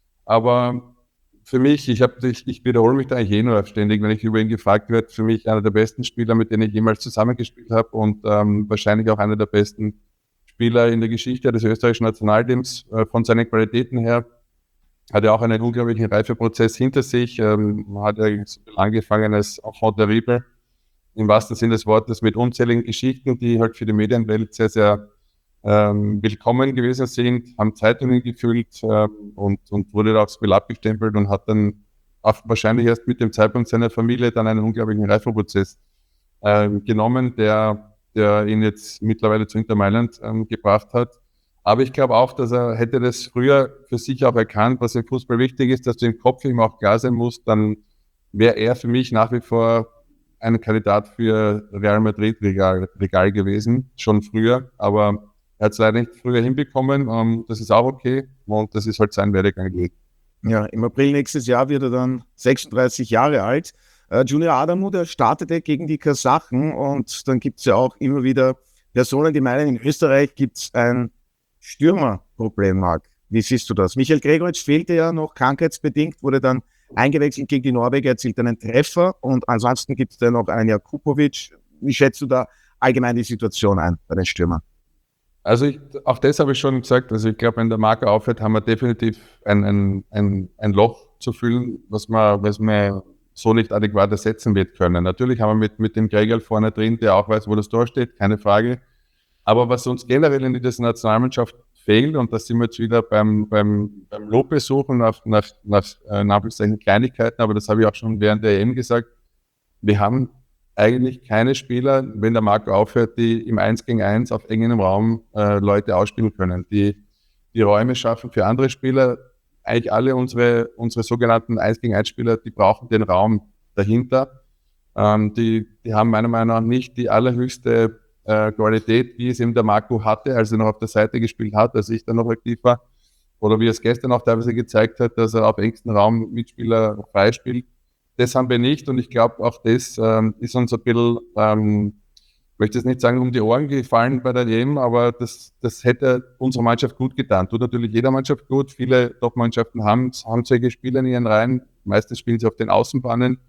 Aber für mich, ich, hab, ich, ich wiederhole mich da eigentlich eh nur ständig, wenn ich über ihn gefragt werde, für mich einer der besten Spieler, mit denen ich jemals zusammengespielt habe, und ähm, wahrscheinlich auch einer der besten Spieler in der Geschichte des österreichischen Nationalteams, äh, von seinen Qualitäten her. Hat er auch einen unglaublichen Reifeprozess hinter sich, ähm, hat er angefangen als Enfant terrible, im wahrsten Sinne des Wortes, mit unzähligen Geschichten, die halt für die Medienwelt sehr, sehr ähm, willkommen gewesen sind, haben Zeitungen gefüllt ähm, und, und wurde da aufs Spiel abgestempelt und hat dann auch wahrscheinlich erst mit dem Zeitpunkt seiner Familie dann einen unglaublichen Reifeprozess äh, genommen, der der ihn jetzt mittlerweile zu Inter Mailand ähm, gebracht hat. Aber ich glaube auch, dass er hätte das früher für sich auch erkannt, was im Fußball wichtig ist, dass du im Kopf ihm auch klar sein musst, dann wäre er für mich nach wie vor ein Kandidat für Real Madrid Regal, Regal gewesen, schon früher, aber er hat es leider nicht früher hinbekommen, ähm, das ist auch okay, und das ist halt sein Werdegang gewesen. Ja, im April nächstes Jahr wird er dann sechsunddreißig Jahre alt. Uh, Junior Adamu, der startete gegen die Kasachen, und dann gibt es ja auch immer wieder Personen, die meinen, in Österreich gibt es ein Stürmerproblem, Marc. Wie siehst du das? Michael Gregoritsch fehlte ja noch krankheitsbedingt, wurde dann eingewechselt gegen die Norweger, erzielt einen Treffer, und ansonsten gibt es da noch einen Jakubovic. Wie schätzt du da allgemein die Situation ein bei den Stürmern? Also ich, auch das habe ich schon gesagt, also ich glaube, wenn der Marco aufhört, haben wir definitiv ein, ein, ein, ein Loch zu füllen, was man, was man so nicht adäquat ersetzen wird können. Natürlich haben wir mit, mit dem Gregel vorne drin, der auch weiß, wo das Tor steht, keine Frage. Aber was uns generell in dieser Nationalmannschaft fehlt, und da sind wir jetzt wieder beim, beim, beim Lope suchen nach, nach, nach, nach Kleinigkeiten, aber das habe ich auch schon während der E M gesagt, wir haben eigentlich keine Spieler, wenn der Marco aufhört, die im eins gegen eins auf engem Raum äh, Leute ausspielen können, die die Räume schaffen für andere Spieler. Eigentlich alle unsere, unsere sogenannten eins gegen eins Spieler, die brauchen den Raum dahinter. Ähm, die, die haben meiner Meinung nach nicht die allerhöchste äh, Qualität, wie es eben der Marco hatte, als er noch auf der Seite gespielt hat, als ich dann noch aktiv war. Oder wie er es gestern auch teilweise gezeigt hat, dass er auf engstem Raum Mitspieler freispielt. Das haben wir nicht, und ich glaube, auch das ähm, ist uns ein bisschen, ähm, ich möchte jetzt nicht sagen, um die Ohren gefallen bei der E M, aber das, das hätte unserer Mannschaft gut getan. Tut natürlich jeder Mannschaft gut. Viele Top-Mannschaften haben, haben solche Spieler in ihren Reihen. Meistens spielen sie auf den Außenbahnen.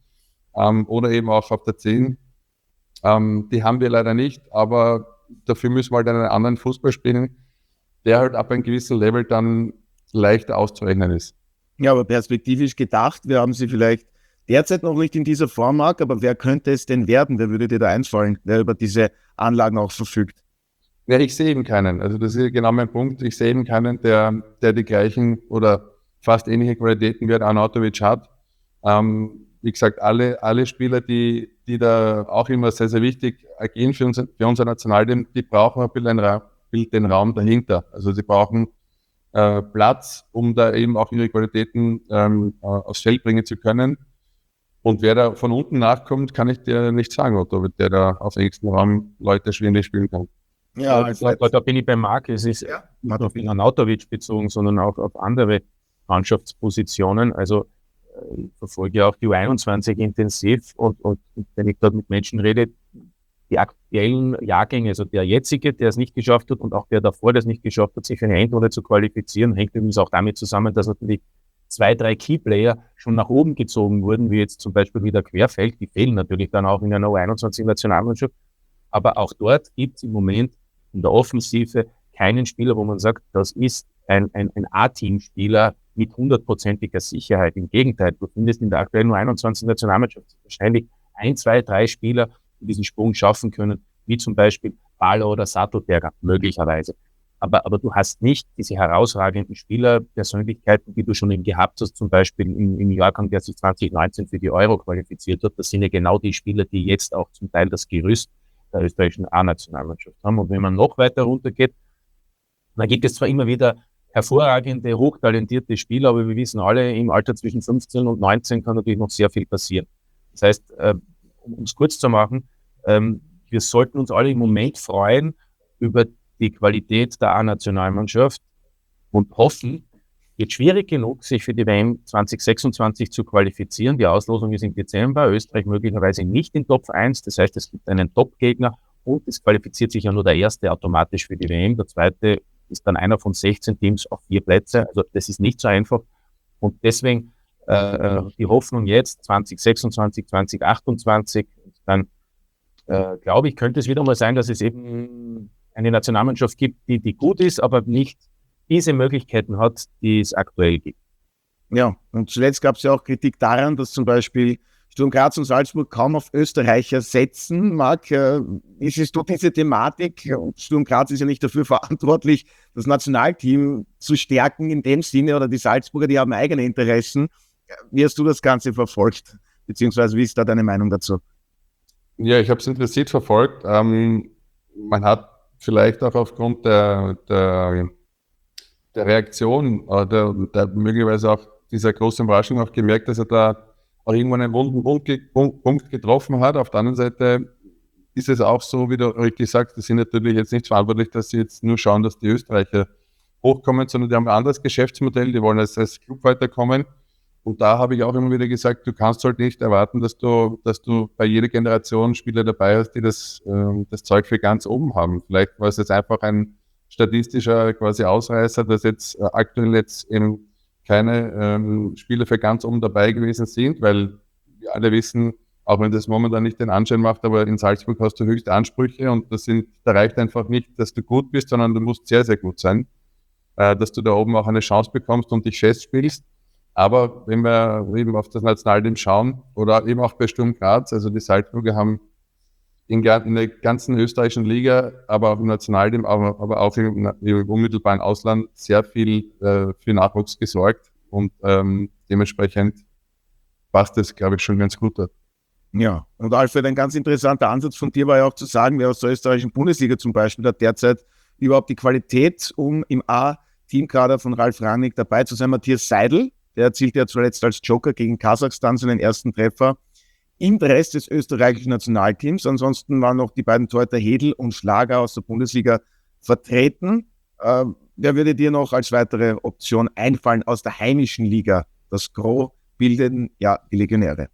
ähm, oder eben auch auf der zehn. Ähm, die haben wir leider nicht, aber dafür müssen wir halt einen anderen Fußball spielen, der halt ab einem gewissen Level dann leichter auszurechnen ist. Ja, aber perspektivisch gedacht, wir haben sie vielleicht derzeit noch nicht in dieser Form, Marc, aber wer könnte es denn werden? Wer würde dir da einfallen, der über diese Anlagen auch verfügt? Ja, ich sehe eben keinen. Also das ist genau mein Punkt. Ich sehe eben keinen, der, der die gleichen oder fast ähnliche Qualitäten wie Arnautovic hat. Ähm, wie gesagt, alle, alle Spieler, die, die da auch immer sehr, sehr wichtig agieren für, uns, für unser Nationalteam, die brauchen ein bisschen den, Ra- den Raum dahinter. Also sie brauchen äh, Platz, um da eben auch ihre Qualitäten ähm, äh, aufs Feld bringen zu können. Und wer da von unten nachkommt, kann ich dir nicht sagen, Otto, der da auf nächsten Raum Leute schwindelig spielen kann. Ja, Ja, da, da, da bin ich bei Marc. Es ist Ja, nicht nur auf den Arnautovic bezogen, sondern auch auf andere Mannschaftspositionen. Also äh, ich verfolge ja auch die U einundzwanzig intensiv und, und wenn ich dort mit Menschen rede, die aktuellen Jahrgänge, also der jetzige, der es nicht geschafft hat und auch der davor, der es nicht geschafft hat, sich für eine Endrunde zu qualifizieren, hängt übrigens auch damit zusammen, dass natürlich zwei, drei Keyplayer schon nach oben gezogen wurden, wie jetzt zum Beispiel wieder Querfeld. Die fehlen natürlich dann auch in einer U einundzwanzig-Nationalmannschaft. Aber auch dort gibt es im Moment in der Offensive keinen Spieler, wo man sagt, das ist ein, ein, ein A-Team-Spieler mit hundertprozentiger Sicherheit. Im Gegenteil, du findest in der aktuellen U einundzwanzig-Nationalmannschaft wahrscheinlich ein, zwei, drei Spieler, die diesen Sprung schaffen können, wie zum Beispiel Bala oder Sattelberger, möglicherweise. Aber, aber du hast nicht diese herausragenden Spielerpersönlichkeiten, die du schon eben gehabt hast, zum Beispiel im, im Jahrgang, der sich zwanzig neunzehn für die Euro qualifiziert hat. Das sind ja genau die Spieler, die jetzt auch zum Teil das Gerüst der österreichischen A-Nationalmannschaft haben. Und wenn man noch weiter runtergeht, dann gibt es zwar immer wieder hervorragende, hochtalentierte Spieler, aber wir wissen alle, im Alter zwischen fünfzehn und neunzehn kann natürlich noch sehr viel passieren. Das heißt, äh, um es kurz zu machen, ähm, wir sollten uns alle im Moment freuen über die Qualität der A-Nationalmannschaft und hoffen, wird schwierig genug, sich für die W M zwanzig sechsundzwanzig zu qualifizieren. Die Auslosung ist im Dezember, Österreich möglicherweise nicht in Top eins, das heißt, es gibt einen Top-Gegner und es qualifiziert sich ja nur der Erste automatisch für die W M. Der Zweite ist dann einer von sechzehn Teams auf vier Plätze, also das ist nicht so einfach. Und deswegen äh, die Hoffnung jetzt, zwanzig sechsundzwanzig, zwanzig achtundzwanzig, dann äh, glaube ich, könnte es wieder mal sein, dass es eben eine Nationalmannschaft gibt, die, die gut ist, aber nicht diese Möglichkeiten hat, die es aktuell gibt. Ja, und zuletzt gab es ja auch Kritik daran, dass zum Beispiel Sturm Graz und Salzburg kaum auf Österreicher setzen. Marc, äh, wie siehst du diese Thematik? Sturm Graz ist ja nicht dafür verantwortlich, das Nationalteam zu stärken in dem Sinne, oder die Salzburger, die haben eigene Interessen. Wie hast du das Ganze verfolgt? Beziehungsweise wie ist da deine Meinung dazu? Ja, ich habe es interessiert verfolgt. Ähm, man hat vielleicht auch aufgrund der, der, der Reaktion oder der, möglicherweise auch dieser großen Überraschung auch gemerkt, dass er da auch irgendwann einen wunden Punkt, Punkt, Punkt getroffen hat. Auf der anderen Seite ist es auch so, wie du richtig sagst, die sind natürlich jetzt nicht verantwortlich, dass sie jetzt nur schauen, dass die Österreicher hochkommen, sondern die haben ein anderes Geschäftsmodell, die wollen als, als Club weiterkommen. Und da habe ich auch immer wieder gesagt, du kannst halt nicht erwarten, dass du, dass du bei jeder Generation Spieler dabei hast, die das, äh, das Zeug für ganz oben haben. Vielleicht war es jetzt einfach ein statistischer quasi Ausreißer, dass jetzt äh, aktuell jetzt eben keine ähm, Spieler für ganz oben dabei gewesen sind, weil wir alle wissen, auch wenn das momentan nicht den Anschein macht, aber in Salzburg hast du höchste Ansprüche und das sind, da reicht einfach nicht, dass du gut bist, sondern du musst sehr, sehr gut sein, äh, dass du da oben auch eine Chance bekommst und dich festspielst. Aber wenn wir eben auf das Nationalteam schauen oder eben auch bei Sturm Graz, also die Salzburger haben in, in der ganzen österreichischen Liga, aber auch im Nationalteam, aber, aber auch im, im unmittelbaren Ausland sehr viel äh, für Nachwuchs gesorgt und ähm, dementsprechend passt das, glaube ich, schon ganz gut dort. Ja, und Alfred, ein ganz interessanter Ansatz von dir war ja auch zu sagen, wer aus der österreichischen Bundesliga zum Beispiel hat derzeit überhaupt die Qualität, um im A-Teamkader von Ralf Rangnick dabei zu sein. Matthias Seidel, der erzielte ja zuletzt als Joker gegen Kasachstan seinen ersten Treffer im Rest des österreichischen Nationalteams. Ansonsten waren noch die beiden Torhüter Hedl und Schlager aus der Bundesliga vertreten. Äh, wer würde dir noch als weitere Option einfallen aus der heimischen Liga? Das Gros bilden ja die Legionäre.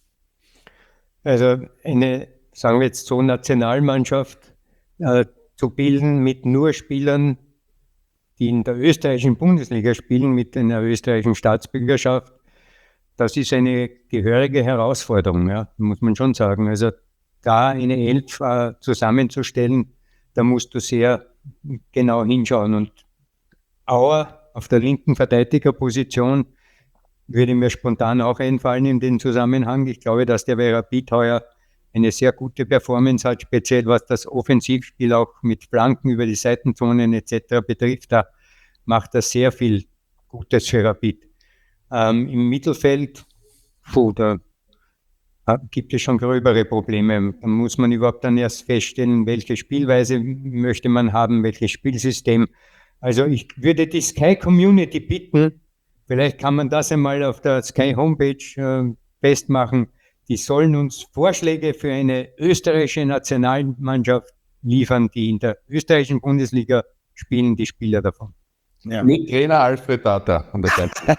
Also eine, sagen wir jetzt so, Nationalmannschaft äh, zu bilden mit nur Spielern, die in der österreichischen Bundesliga spielen, mit einer österreichischen Staatsbürgerschaft, das ist eine gehörige Herausforderung, ja, muss man schon sagen. Also da eine Elf äh, zusammenzustellen, da musst du sehr genau hinschauen. Und Auer auf der linken Verteidigerposition würde mir spontan auch einfallen in den Zusammenhang. Ich glaube, dass der bei Rapid heuer eine sehr gute Performance hat, speziell was das Offensivspiel auch mit Flanken über die Seitenzonen et cetera betrifft. Da macht er sehr viel Gutes für Rapid. Ähm, Im Mittelfeld, puh, da gibt es schon gröbere Probleme. Da muss man überhaupt dann erst feststellen, welche Spielweise möchte man haben, welches Spielsystem. Also ich würde die Sky Community bitten, vielleicht kann man das einmal auf der Sky Homepage äh, festmachen, die sollen uns Vorschläge für eine österreichische Nationalmannschaft liefern, die in der österreichischen Bundesliga spielen, die Spieler davon. Ja. Mit Trainer Alfred Data an der Seite.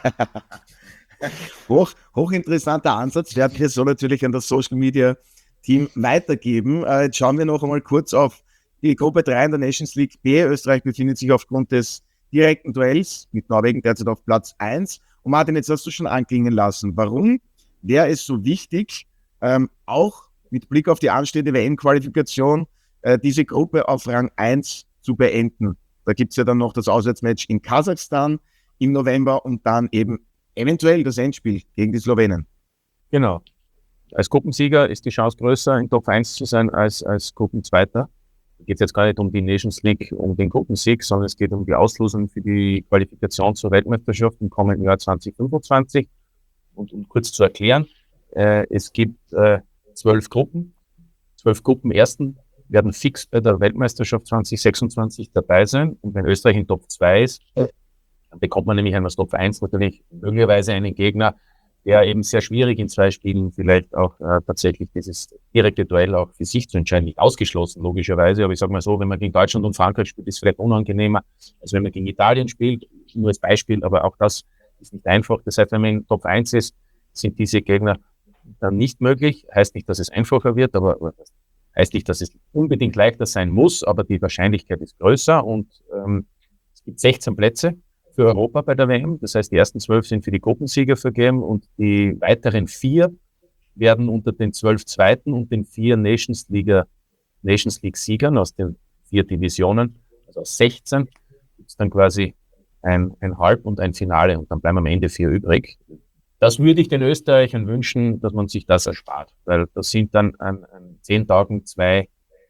Hoch, hochinteressanter Ansatz, werden wir so natürlich an das Social Media Team weitergeben. Äh, jetzt schauen wir noch einmal kurz auf die Gruppe drei in der Nations League B. Österreich befindet sich aufgrund des direkten Duells mit Norwegen derzeit auf Platz eins. Und Martin, jetzt hast du schon anklingen lassen. Warum wäre es so wichtig, ähm, auch mit Blick auf die anstehende W M-Qualifikation, äh, diese Gruppe auf Rang eins zu beenden? Da gibt es ja dann noch das Auswärtsmatch in Kasachstan im November und dann eben eventuell das Endspiel gegen die Slowenen. Genau. Als Gruppensieger ist die Chance größer, in Top eins zu sein, als als Gruppenzweiter. Da geht es jetzt gar nicht um die Nations League, um den Gruppensieg, sondern es geht um die Auslosung für die Qualifikation zur Weltmeisterschaft im kommenden Jahr zwanzig fünfundzwanzig. Und um kurz zu erklären, äh, es gibt äh, zwölf Gruppen. Zwölf Gruppen ersten werden fix bei der Weltmeisterschaft zwanzig sechsundzwanzig dabei sein. Und wenn Österreich in Top zwei ist, dann bekommt man nämlich einmal Top eins natürlich möglicherweise einen Gegner, der eben sehr schwierig in zwei Spielen vielleicht auch äh, tatsächlich dieses direkte Duell auch für sich zu entscheiden. Nicht ausgeschlossen, logischerweise, aber ich sage mal so, wenn man gegen Deutschland und Frankreich spielt, ist es vielleicht unangenehmer, als wenn man gegen Italien spielt, nur als Beispiel, aber auch das ist nicht einfach. Das heißt, wenn man in Top eins ist, sind diese Gegner dann nicht möglich. Heißt nicht, dass es einfacher wird, aber heißt nicht, dass es unbedingt leichter sein muss, aber die Wahrscheinlichkeit ist größer und ähm, es gibt sechzehn Plätze für Europa bei der W M. Das heißt, die ersten zwölf sind für die Gruppensieger vergeben und die weiteren vier werden unter den zwölf Zweiten und den vier Nations League, Nations League Siegern aus den vier Divisionen, also aus sechzehn, gibt es dann quasi ein, ein Halb- und ein Finale und dann bleiben am Ende vier übrig. Das würde ich den Österreichern wünschen, dass man sich das erspart, weil das sind dann an, an zehn Tagen zwei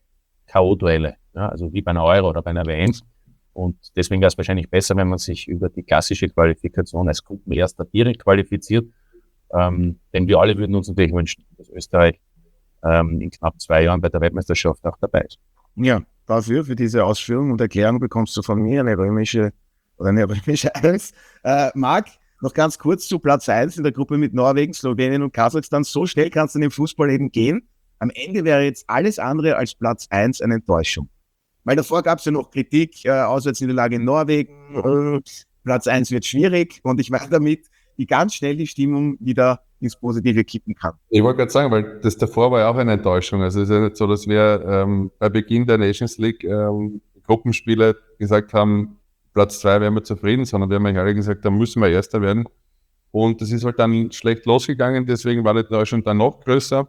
K O-Duelle, ja, also wie bei einer Euro oder bei einer W M. Und deswegen wäre es wahrscheinlich besser, wenn man sich über die klassische Qualifikation als Gruppenerster direkt qualifiziert. Ähm, denn wir alle würden uns natürlich wünschen, dass Österreich ähm, in knapp zwei Jahren bei der Weltmeisterschaft auch dabei ist. Ja, dafür, für diese Ausführung und Erklärung bekommst du von mir eine römische oder eine römische Eins. Äh, Marc, noch ganz kurz zu Platz eins in der Gruppe mit Norwegen, Slowenien und Kasachstan. So schnell kannst du in dem Fußball eben gehen. Am Ende wäre jetzt alles andere als Platz eins eine Enttäuschung. Weil davor gab es ja noch Kritik, äh, Auswärtsniederlage in Norwegen, äh, Platz eins wird schwierig und ich meine damit, wie ganz schnell die Stimmung wieder ins Positive kippen kann. Ich wollte gerade sagen, weil das davor war ja auch eine Enttäuschung. Also es ist ja nicht so, dass wir ähm, bei Beginn der Nations League ähm, Gruppenspiele gesagt haben, Platz zwei wären wir zufrieden, sondern wir haben ja alle gesagt, da müssen wir Erster werden. Und das ist halt dann schlecht losgegangen, deswegen war die Enttäuschung dann noch größer.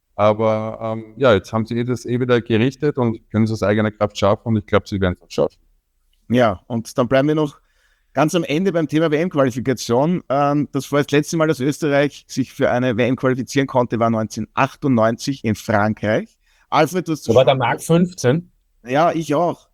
Aber ähm, ja, jetzt haben sie das eh wieder gerichtet und können es aus eigener Kraft schaffen und ich glaube, sie werden es auch schaffen. Ja, und dann bleiben wir noch ganz am Ende beim Thema W M-Qualifikation. Ähm, das war das letzte Mal, dass Österreich sich für eine W M qualifizieren konnte, war neunzehnhundertachtundneunzig in Frankreich. Alfred, du hast So war der Marc fünfzehn. Ja, ich auch.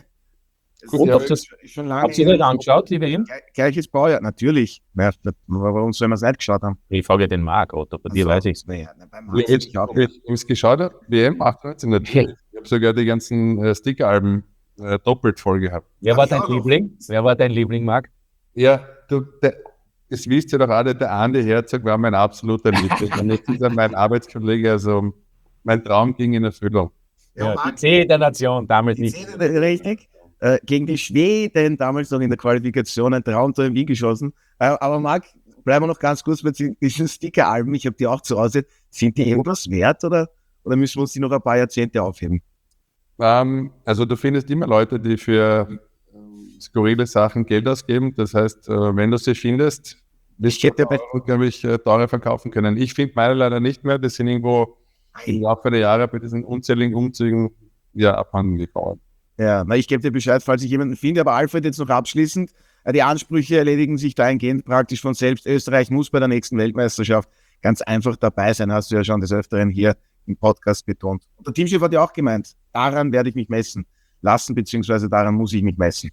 Gut, habt ihr das schon lange habt ihr nicht angeschaut, die W M? Gleiches Baujahr, natürlich. Ja, warum soll man es nicht geschaut haben? Ich frage den Marc, oder bei dir weiß ich es. Naja, ich habe es geschaut, W M achtundneunzig natürlich. Ich habe sogar die ganzen äh, Sticker-Alben äh, doppelt voll gehabt. Wer war dein Liebling? Wer war dein Liebling, Marc? Ja, du, der, das wisst ihr doch alle, der Andi Herzog war mein absoluter Liebling. Und jetzt ist er mein Arbeitskollege, also mein Traum ging in Erfüllung. Ja, ja, die Zähne der Nation, damals nicht. Richtig. Äh, gegen die Schweden damals noch in der Qualifikation ein Traumtor in Wien geschossen. Äh, aber Marc, bleiben wir noch ganz kurz bei diesen Sticker-Alben. Ich habe die auch zu Hause. Sind die irgendwas wert oder, oder müssen wir uns die noch ein paar Jahrzehnte aufheben? Ähm, also du findest immer Leute, die für äh, skurrile Sachen Geld ausgeben. Das heißt, äh, wenn du sie findest, das hätte bei glaube ich, teurer verkaufen können. Ich finde meine leider nicht mehr. Das sind irgendwo im Laufe der Jahre bei diesen unzähligen Umzügen ja abhanden gekommen. Ja, na, ich gebe dir Bescheid, falls ich jemanden finde. Aber Alfred, jetzt noch abschließend. Die Ansprüche erledigen sich dahingehend praktisch von selbst. Österreich muss bei der nächsten Weltmeisterschaft ganz einfach dabei sein. Hast du ja schon des Öfteren hier im Podcast betont. Und der Teamchef hat ja auch gemeint, daran werde ich mich messen lassen, beziehungsweise daran muss ich mich messen.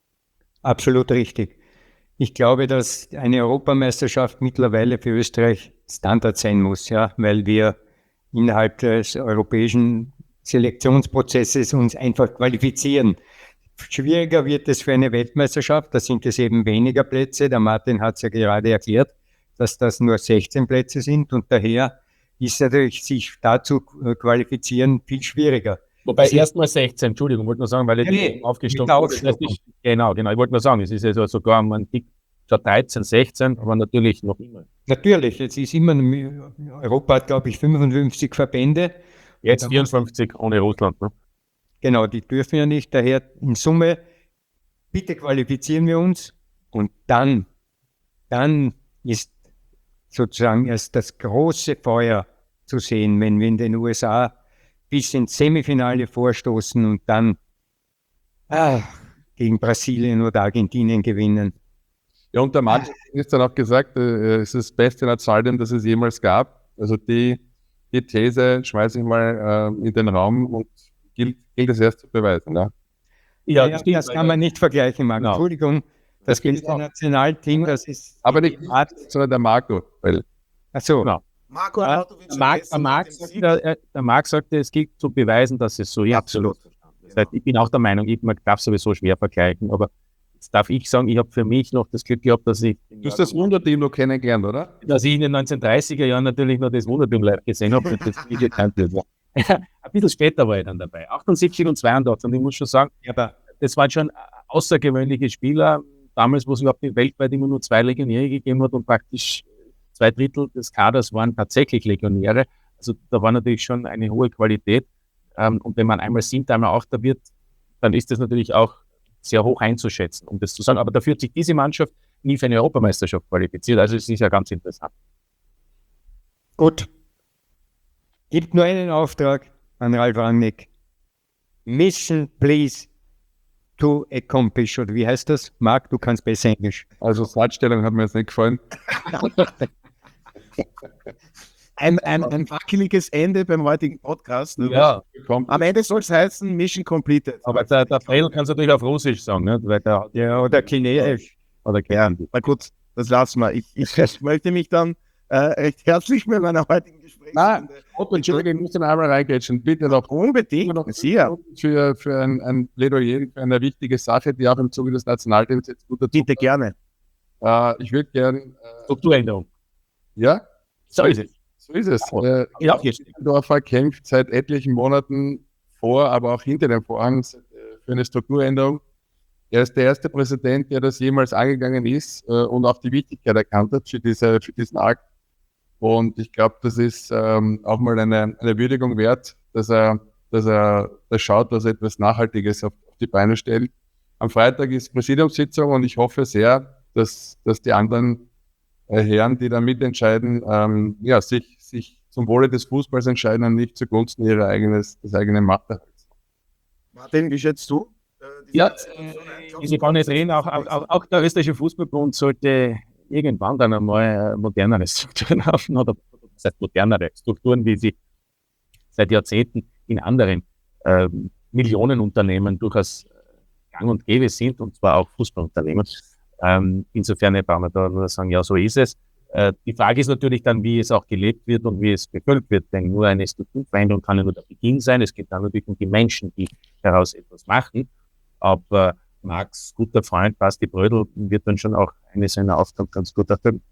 Absolut richtig. Ich glaube, dass eine Europameisterschaft mittlerweile für Österreich Standard sein muss, ja, weil wir innerhalb des europäischen Selektionsprozesses uns einfach qualifizieren. Schwieriger wird es für eine Weltmeisterschaft, da sind es eben weniger Plätze. Der Martin hat es ja gerade erklärt, dass das nur sechzehn Plätze sind und daher ist natürlich sich dazu qualifizieren viel schwieriger. Wobei erstmal sechzehn, Entschuldigung, wollte nur sagen, weil ich nee, nee, aufgestochen habe. Das heißt, ich, genau, genau, ich wollte nur sagen, es ist ja sogar um ein Tick schon dreizehn, sechzehn, aber natürlich noch immer. Natürlich, es ist immer, Europa hat glaube ich fünfundfünfzig Verbände. Jetzt vierundfünfzig ohne Russland, ne? Genau, die dürfen ja nicht. Daher in Summe, bitte qualifizieren wir uns und dann, dann ist sozusagen erst das große Feuer zu sehen, wenn wir in den U S A bis ins Semifinale vorstoßen und dann ah, gegen Brasilien oder Argentinien gewinnen. Ja, und der Martin ist dann auch gesagt, äh, es ist das beste Nationalteam, das es jemals gab. Also die, die These schmeiße ich mal äh, in den Raum und gilt, gilt es erst zu beweisen. Ja, ja, ja, das kann man nicht vergleichen, Marco. Genau. Entschuldigung, das gilt ein Nationalteam, das ist... Aber nicht Art, sondern der Marco. Weil Ach so. Genau. Marco Ja, der, Marc, der, Marc sagte, der, der Marc sagte, es gilt zu beweisen, dass es so ist. Absolut. Das heißt, ich bin auch der Meinung, ich, man darf sowieso schwer vergleichen, aber jetzt darf ich sagen, ich habe für mich noch das Glück gehabt, dass ich... Du hast das Wunderteam noch kennengelernt, oder? Dass ich in den neunzehnhundertdreißiger Jahren natürlich noch das Wunderteam live gesehen habe und das Video kannte. Ein bisschen später war ich dann dabei, achtundsiebzig und zweiundachtzig, und ich muss schon sagen, aber das waren schon außergewöhnliche Spieler, damals, wo es überhaupt weltweit immer nur zwei Legionäre gegeben hat und praktisch zwei Drittel des Kaders waren tatsächlich Legionäre. Also da war natürlich schon eine hohe Qualität. Und wenn man einmal Siebter, einmal Achter wird, dann ist das natürlich auch sehr hoch einzuschätzen, um das zu sagen. Aber dafür hat sich diese Mannschaft nie für eine Europameisterschaft qualifiziert. Also es ist ja ganz interessant. Gut. Gibt nur einen Auftrag an Ralf Rangnick. Mission, please, to accomplish. Oder wie heißt das? Marc, du kannst besser Englisch. Also Satzstellung hat mir jetzt nicht gefallen. Ein, ein, ein wackeliges Ende beim heutigen Podcast. Ne? Ja, Am Ende soll es heißen, Mission completed. aber der, der Fredel kann es natürlich auf Russisch sagen. Ne? Weil der, Ja, oder Chinesisch. oder Ja, na gut, das lassen wir. Ich, ich möchte mich dann äh, recht herzlich mit meiner heutigen Gesprächsrunde... Otto, Entschuldigung, ich muss den einmal reingrätschen. Bitte noch Unbedingt, noch sehr. für, für ein, ein Plädoyer für eine wichtige Sache, die auch im Zuge des Nationalteams jetzt gut dazu Bitte gerne. Äh, ich würde gerne... Äh, Strukturänderung. ja? So ist es. So ist es. Oh, Äh, ja, jetzt. Dorfer kämpft seit etlichen Monaten vor, aber auch hinter dem Vorhang für eine Strukturänderung. Er ist der erste Präsident, der das jemals angegangen ist äh, und auch die Wichtigkeit erkannt hat für, diese, für diesen Akt. Und ich glaube, das ist ähm, auch mal eine, eine Würdigung wert, dass er, dass er das schaut, dass er etwas Nachhaltiges auf, auf die Beine stellt. Am Freitag ist Präsidiumssitzung und ich hoffe sehr, dass, dass die anderen äh, Herren, die da mitentscheiden, ähm, ja, sich, sich zum Wohle des Fußballs entscheiden und nicht zugunsten ihrer eigenes, des eigenen Machterhalts. Martin, wie schätzt du? Äh, diese Ja, Situation ein? äh, Sie kann jetzt reden, auch, auch, auch der österreichische Fußballbund sollte irgendwann dann einmal modernere Strukturen haben, oder das heißt modernere Strukturen, wie sie seit Jahrzehnten in anderen äh, Millionenunternehmen durchaus gang und gäbe sind, und zwar auch Fußballunternehmen. Ähm, insofern kann man da nur sagen, ja, so ist es. Äh, die Frage ist natürlich dann, wie es auch gelebt wird und wie es befüllt wird, denn nur eine Strukturveränderung kann ja nur der Beginn sein. Es geht dann natürlich um die Menschen, die daraus etwas machen. Aber Marcs guter Freund Basti Brödel wird dann schon auch eine seiner Aufgaben ganz gut erfüllen.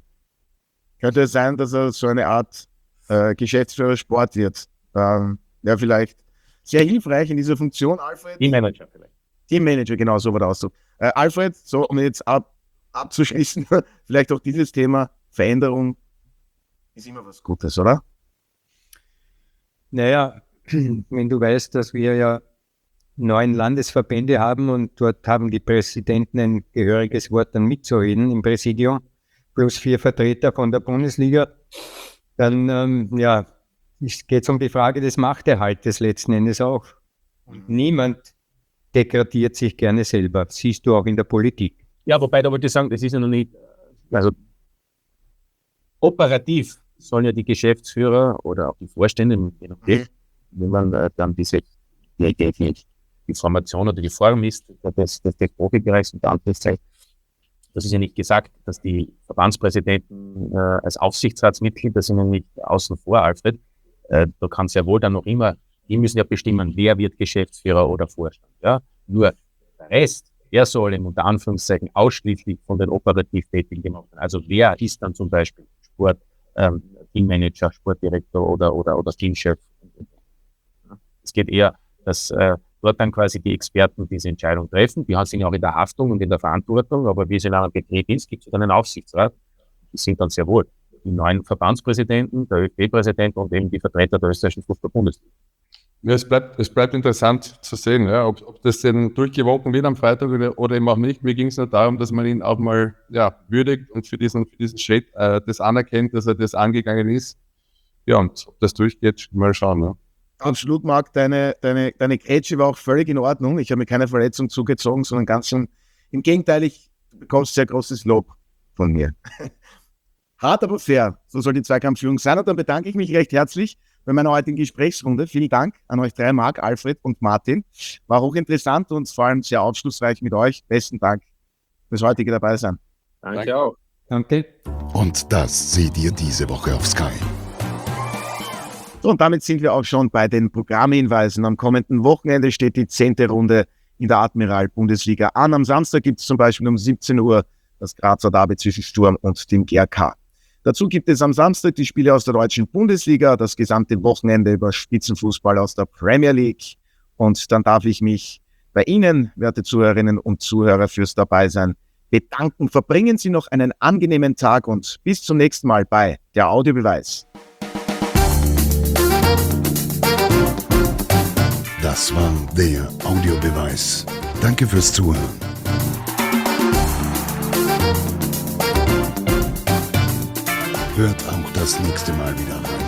Könnte es sein, dass er so eine Art äh, Geschäftsführer Sport wird? Ähm, ja, vielleicht sehr hilfreich in dieser Funktion, Alfred. Teammanager vielleicht. Teammanager, genau, so war der Ausdruck. Äh, Alfred, so um jetzt ab, abzuschließen, vielleicht auch dieses Thema Veränderung ist immer was Gutes, oder? Naja, wenn du weißt, dass wir ja neun Landesverbände haben und dort haben die Präsidenten ein gehöriges Wort dann mitzureden im Präsidium, plus vier Vertreter von der Bundesliga, dann ähm, ja, geht es um die Frage des Machterhaltes letzten Endes auch. Und niemand degradiert sich gerne selber. Das siehst du auch in der Politik. Ja, wobei, da wollte ich sagen, das ist ja noch nicht, also operativ sollen ja die Geschäftsführer oder auch die Vorstände, je nachdem, wenn man äh, dann diese die, die, die, die Formation oder die Form ist, des, des, des Profibereichs und Anführungszeichen, das ist ja nicht gesagt, dass die Verbandspräsidenten äh, als Aufsichtsratsmitglieder sind ja nicht außen vor, Alfred. Äh, da kann es ja wohl dann noch immer, die müssen ja bestimmen, wer wird Geschäftsführer oder Vorstand. Ja? Nur der Rest, der soll im unter Anführungszeichen ausschließlich von den operativ Tätigen gemacht werden. Also wer ist dann zum Beispiel Sport, ähm, Teammanager, Sportdirektor oder, oder, oder Teamchef. Es geht eher, dass äh, dort dann quasi die Experten diese Entscheidung treffen. Die sind ja auch in der Haftung und in der Verantwortung, aber wie es in einem Betrieb ist, gibt es dann einen Aufsichtsrat. Die sind dann sehr wohl die neuen Verbandspräsidenten, der ÖFB-Präsident und eben die Vertreter der österreichischen Fußball-Bundesliga. Ja, es bleibt, es bleibt interessant zu sehen, ja, ob, ob das denn durchgewunken wird am Freitag oder, oder eben auch nicht. Mir ging es nur darum, dass man ihn auch mal ja, würdigt und für diesen, für diesen Schritt äh, das anerkennt, dass er das angegangen ist. Ja, und ob das durchgeht, mal schauen. Ja. Absolut, Marc, deine, deine, deine Grätsche war auch völlig in Ordnung. Ich habe mir keine Verletzung zugezogen, sondern ganz im, im Gegenteil, ich bekomme sehr großes Lob von mir. Hart, aber fair, so soll die Zweikampfführung sein. Und dann bedanke ich mich recht herzlich bei meiner heutigen Gesprächsrunde. Vielen Dank an euch drei, Marc, Alfred und Martin. War hochinteressant und vor allem sehr aufschlussreich mit euch. Besten Dank fürs heutige Dabeisein. Danke, Danke auch. Danke. Und das seht ihr diese Woche auf Sky. So, und damit sind wir auch schon bei den Programmhinweisen. Am kommenden Wochenende steht die zehnte Runde in der Admiral-Bundesliga an. Am Samstag gibt es zum Beispiel um siebzehn Uhr das Grazer Derby zwischen Sturm und dem G R K. Dazu gibt es am Samstag die Spiele aus der deutschen Bundesliga, das gesamte Wochenende über Spitzenfußball aus der Premier League. Und dann darf ich mich bei Ihnen, werte Zuhörerinnen und Zuhörer, fürs Dabeisein bedanken. Verbringen Sie noch einen angenehmen Tag und bis zum nächsten Mal bei der Audiobeweis. Das war der Audiobeweis. Danke fürs Zuhören. Hört auch das nächste Mal wieder rein.